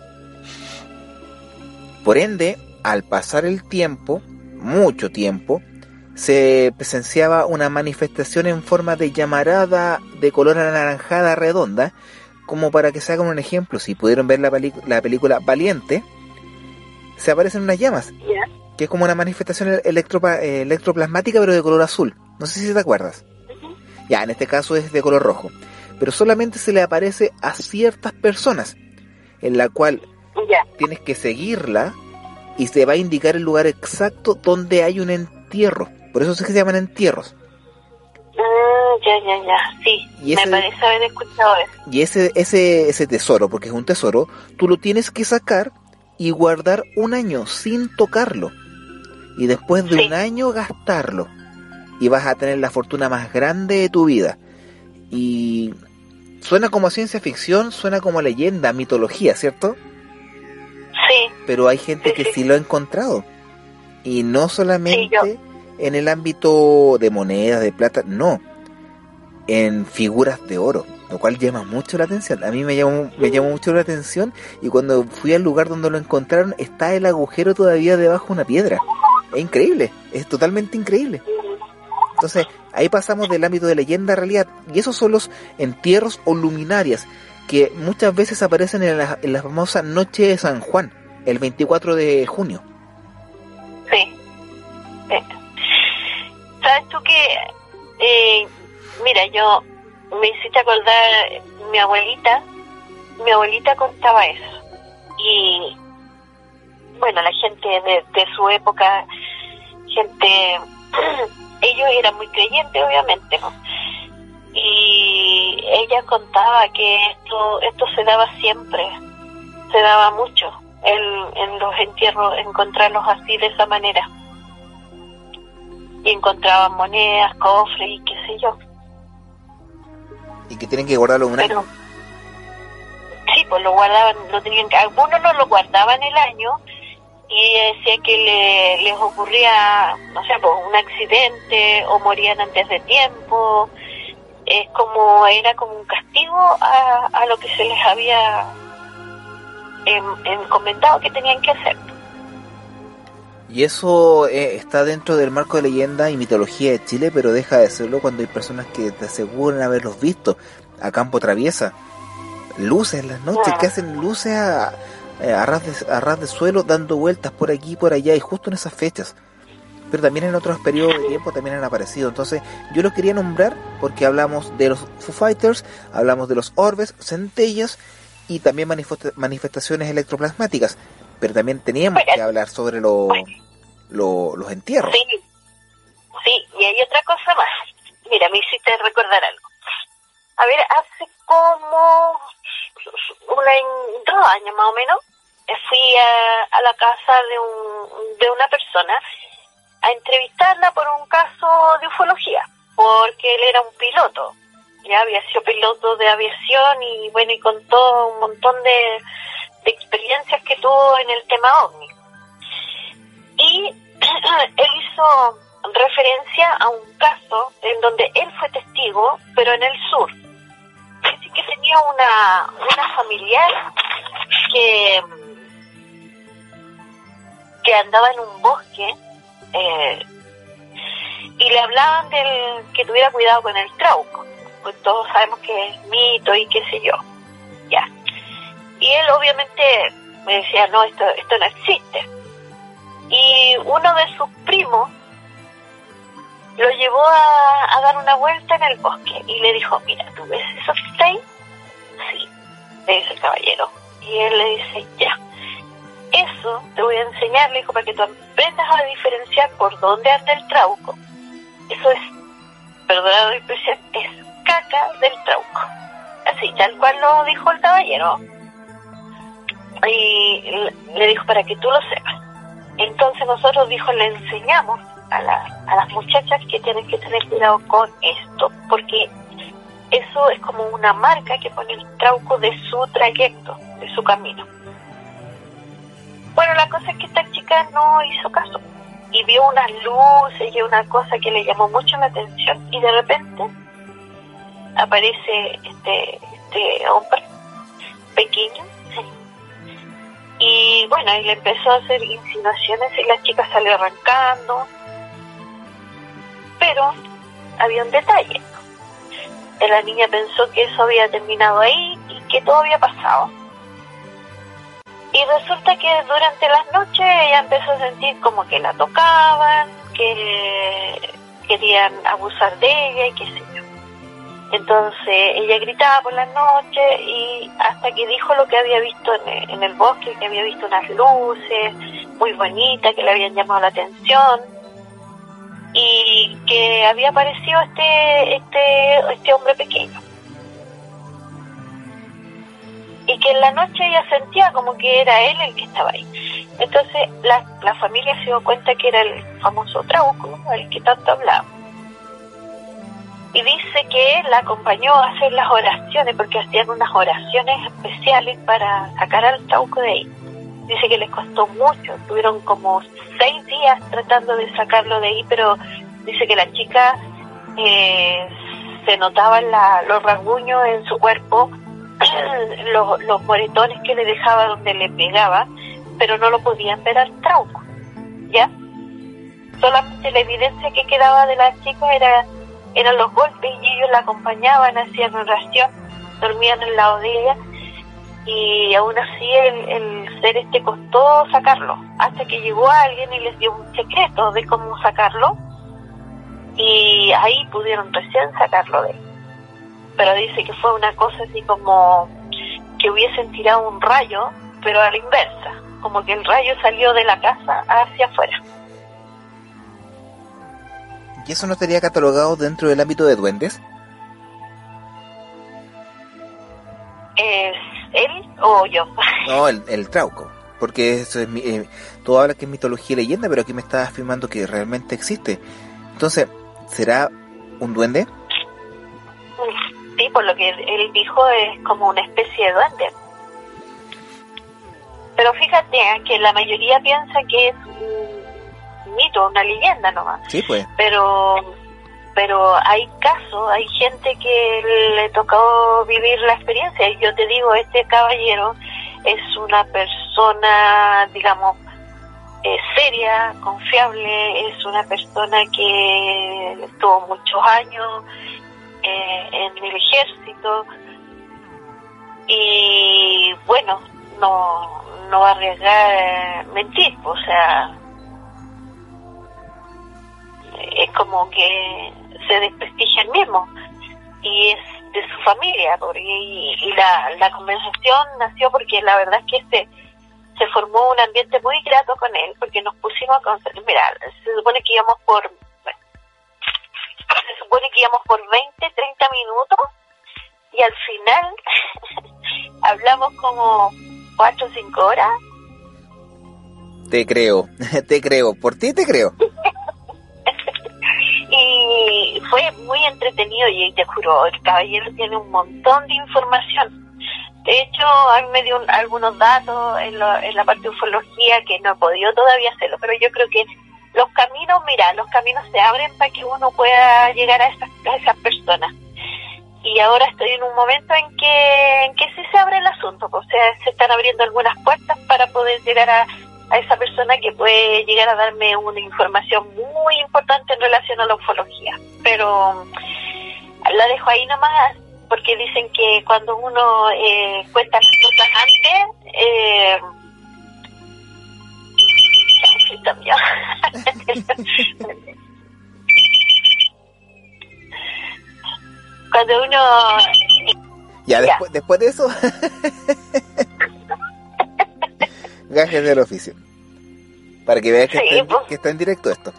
Por ende, al pasar el tiempo, mucho tiempo, se presenciaba una manifestación en forma de llamarada de color anaranjada redonda, como para que se hagan un ejemplo, si pudieron ver la, pelic- la película Valiente, se aparecen unas llamas, ¿Ya? que es como una manifestación electropa- electroplasmática pero de color azul, no sé si te acuerdas. Uh-huh. Ya, en este caso es de color rojo, pero solamente se le aparece a ciertas personas, en la cual ya. tienes que seguirla y se va a indicar el lugar exacto donde hay un entierro, por eso es que se llaman entierros. Mm, ya, ya, ya, sí, y ese, me parece haber escuchado eso. Y ese, ese, ese tesoro, porque es un tesoro, tú lo tienes que sacar y guardar un año sin tocarlo, y después de sí. un año gastarlo, y vas a tener la fortuna más grande de tu vida. Y suena como ciencia ficción, suena como leyenda, mitología, ¿cierto? Sí. Pero hay gente sí, que sí. sí lo ha encontrado, y no solamente sí, en el ámbito de monedas, de plata, no, en figuras de oro, lo cual llama mucho la atención. A mí me llamó, me llamó mucho la atención, y cuando fui al lugar donde lo encontraron, está el agujero todavía debajo de una piedra. Es increíble, es totalmente increíble. Entonces, ahí pasamos del ámbito de leyenda a realidad, y esos son los entierros o luminarias, que muchas veces aparecen en la, en la famosa noche de San Juan, el veinticuatro de junio. Sí. sí. ¿Sabes tú que... Eh, mira, yo me hiciste acordar, mi abuelita, mi abuelita contaba eso. Y, bueno, la gente de, de su época, gente... ellos eran muy creyentes, obviamente, ¿no? Y ella contaba que esto esto se daba siempre, se daba mucho, en, en los entierros, encontrarlos así, de esa manera. Y encontraban monedas, cofres y qué sé yo. Y que tienen que guardarlo un Pero, año. sí, pues lo guardaban, lo tenían que, algunos no lo guardaban el año, y decía que le, les ocurría, no sé, pues un accidente o morían antes de tiempo. Es como, era como un castigo a, a lo que se les había eh, encomendado que tenían que hacer. Y eso eh, está dentro del marco de leyenda y mitología de Chile, pero deja de serlo cuando hay personas que te aseguran haberlos visto a campo traviesa. Luces en las noches, Ah. que hacen luces a, a, ras de, a ras de suelo, dando vueltas por aquí y por allá, y justo en esas fechas. pero también en otros periodos de tiempo también han aparecido. Entonces yo los quería nombrar porque hablamos de los Foo Fighters, hablamos de los orbes, centellas y también manifesta- manifestaciones electroplasmáticas, pero también teníamos que hablar sobre lo, lo, los entierros. Sí, sí, y hay otra cosa más. Mira, me hiciste recordar algo. A ver, hace como una, dos años más o menos, fui a, a la casa de un de una persona a entrevistarla por un caso de ufología, porque él era un piloto, ya había sido piloto de aviación y bueno, y contó un montón de, de experiencias que tuvo en el tema OVNI. Y él hizo referencia a un caso en donde él fue testigo, pero en el sur. Así que tenía una, una familiar que, que andaba en un bosque, eh, y le hablaban del que tuviera cuidado con el trauco, pues todos sabemos que es mito y qué sé yo, ya. Y él obviamente me decía, no, esto, esto no existe. Y uno de sus primos lo llevó a, a dar una vuelta en el bosque y le dijo, mira, ¿tú ves esos seis? Sí, le dice el caballero. Y él le dice, ya, eso te voy a enseñar, le dijo, para que tú aprendas a diferenciar por dónde anda el trauco. Eso es, perdonad la expresión, es caca del trauco. Así, tal cual lo dijo el caballero. Y le dijo, para que tú lo sepas. Entonces nosotros, dijo, le enseñamos a, la, a las muchachas que tienen que tener cuidado con esto, porque eso es como una marca que pone el trauco de su trayecto, de su camino. Bueno, la cosa es que esta chica no hizo caso y vio unas luces y una cosa que le llamó mucho la atención, y de repente aparece este, este hombre pequeño, y bueno, y le empezó a hacer insinuaciones y la chica salió arrancando. Pero había un detalle. La niña pensó que eso había terminado ahí y que todo había pasado. Y resulta que durante las noches ella empezó a sentir como que la tocaban, que querían abusar de ella y qué sé yo. Entonces ella gritaba por las noches, y hasta que dijo lo que había visto en el, en el bosque, que había visto unas luces muy bonitas que le habían llamado la atención, y que había aparecido este este este hombre pequeño, y que en la noche ella sentía como que era él el que estaba ahí. Entonces la, la familia se dio cuenta que era el famoso trauco, el que tanto hablaba, y dice que él la acompañó a hacer las oraciones, porque hacían unas oraciones especiales para sacar al trauco de ahí. Dice que les costó mucho, tuvieron como seis días tratando de sacarlo de ahí, pero dice que la chica eh, se notaban la, los rasguños en su cuerpo, los, los moretones que le dejaba donde le pegaba, pero no lo podían ver al trauco, ¿ya? Solamente la evidencia que quedaba de la chica era eran los golpes, y ellos la acompañaban, hacían oración, dormían al lado de ella, y aún así el, el ser este costó sacarlo, hasta que llegó alguien y les dio un secreto de cómo sacarlo, y ahí pudieron recién sacarlo de él. Pero dice que fue una cosa así como que hubiesen tirado un rayo, pero a la inversa, como que el rayo salió de la casa hacia afuera. ¿Y eso no estaría catalogado dentro del ámbito de duendes? ¿Es él o yo? No, el, el trauco. Porque eso es, eh, todo habla que es mitología y leyenda, pero aquí me está afirmando que realmente existe. Entonces, ¿será un duende? Sí, por lo que él dijo, es como una especie de duende. Pero fíjate ¿eh? que la mayoría piensa que es un mito, una leyenda nomás. Sí, pues. Pero pero hay casos, hay gente que le tocó vivir la experiencia, y yo te digo, este caballero es una persona, digamos, eh, seria, confiable, es una persona que estuvo muchos años eh, en el ejército, y bueno, no no va a arriesgar eh, mentir, o sea, como que se desprestigia el mismo, y es de su familia, porque, y, y la, la conversación nació porque la verdad es que se, se formó un ambiente muy grato con él, porque nos pusimos a conversar. Mira, se supone que íbamos por, bueno, se supone que íbamos por veinte, treinta minutos, y al final hablamos como cuatro o cinco horas. Te creo, te creo, por ti te creo. Y fue muy entretenido, y te juro, el caballero tiene un montón de información. De hecho, a mí me dio un, algunos datos en, lo, en la parte de ufología que no he podido todavía hacerlo, pero yo creo que los caminos, mira, los caminos se abren para que uno pueda llegar a esas, a esas personas. Y ahora estoy en un momento en que en que sí se abre el asunto, o sea, se están abriendo algunas puertas para poder llegar a, a esa persona que puede llegar a darme una información muy importante en relación a la ufología. Pero la dejo ahí nomás, porque dicen que cuando uno eh, cuenta las cosas antes, eh, cuando uno ya, ya. Después, después de eso gajes del oficio para que veas que, sí, está, en, pues. que está en directo esto.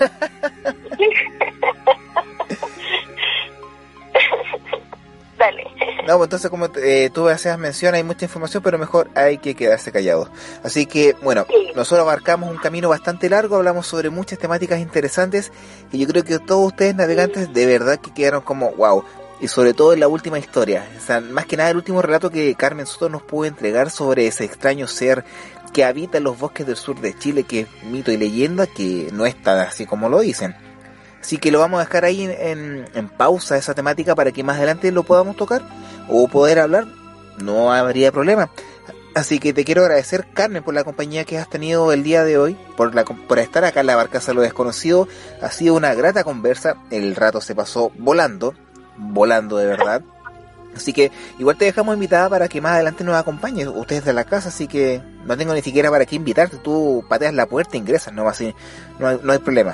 Dale. No, pues entonces como eh, tú hacías mención, hay mucha información, pero mejor hay que quedarse callado. Así que, bueno, sí. Nosotros abarcamos un camino bastante largo, hablamos sobre muchas temáticas interesantes, y yo creo que todos ustedes navegantes de verdad que quedaron como wow. Y sobre todo en la última historia, o sea, más que nada el último relato que Carmen Soto nos pudo entregar sobre ese extraño ser que habita en los bosques del sur de Chile, que es mito y leyenda, que no es tan así como lo dicen. Así que lo vamos a dejar ahí en, en, en pausa esa temática para que más adelante lo podamos tocar o poder hablar, no habría problema. Así que te quiero agradecer, Carmen, por la compañía que has tenido el día de hoy, por, la, por estar acá en la Barcaza de lo Desconocido. Ha sido una grata conversa, el rato se pasó volando, volando de verdad. Así que igual te dejamos invitada para que más adelante nos acompañes, ustedes de la casa, así que no tengo ni siquiera para qué invitarte, tú pateas la puerta e ingresas, no, así, no, hay, no hay problema.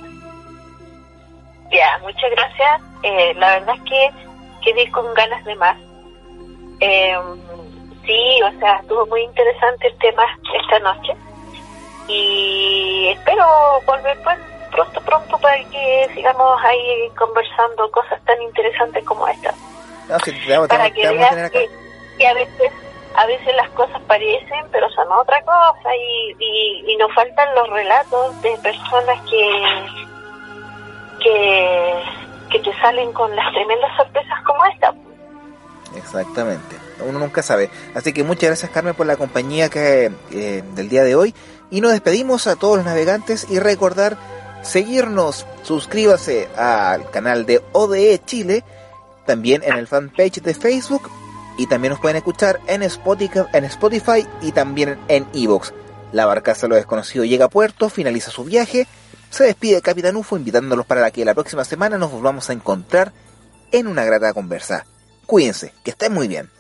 Ya, muchas gracias. Eh, la verdad es que quedé con ganas de más. Eh, sí, o sea, estuvo muy interesante el tema esta noche. Y espero volver pues, pronto, pronto para que sigamos ahí conversando cosas tan interesantes como esta. No, sí, te vamos, para te que vamos veas a tener acá. Que, que a veces a veces las cosas parecen, pero son otra cosa. Y, y, y nos faltan los relatos de personas que... que que te salen con las tremendas sorpresas como esta. Exactamente, uno nunca sabe. Así que muchas gracias, Carmen, por la compañía que eh, del día de hoy, y nos despedimos a todos los navegantes y recordar seguirnos, suscríbase al canal de O D E Chile, también en el fanpage de Facebook, y también nos pueden escuchar en Spotify, en Spotify y también en iVoox. La Barcaza de lo Desconocido llega a puerto, finaliza su viaje. Se despide Capitán U F O invitándolos para que la próxima semana nos volvamos a encontrar en una grata conversa. Cuídense, que estén muy bien.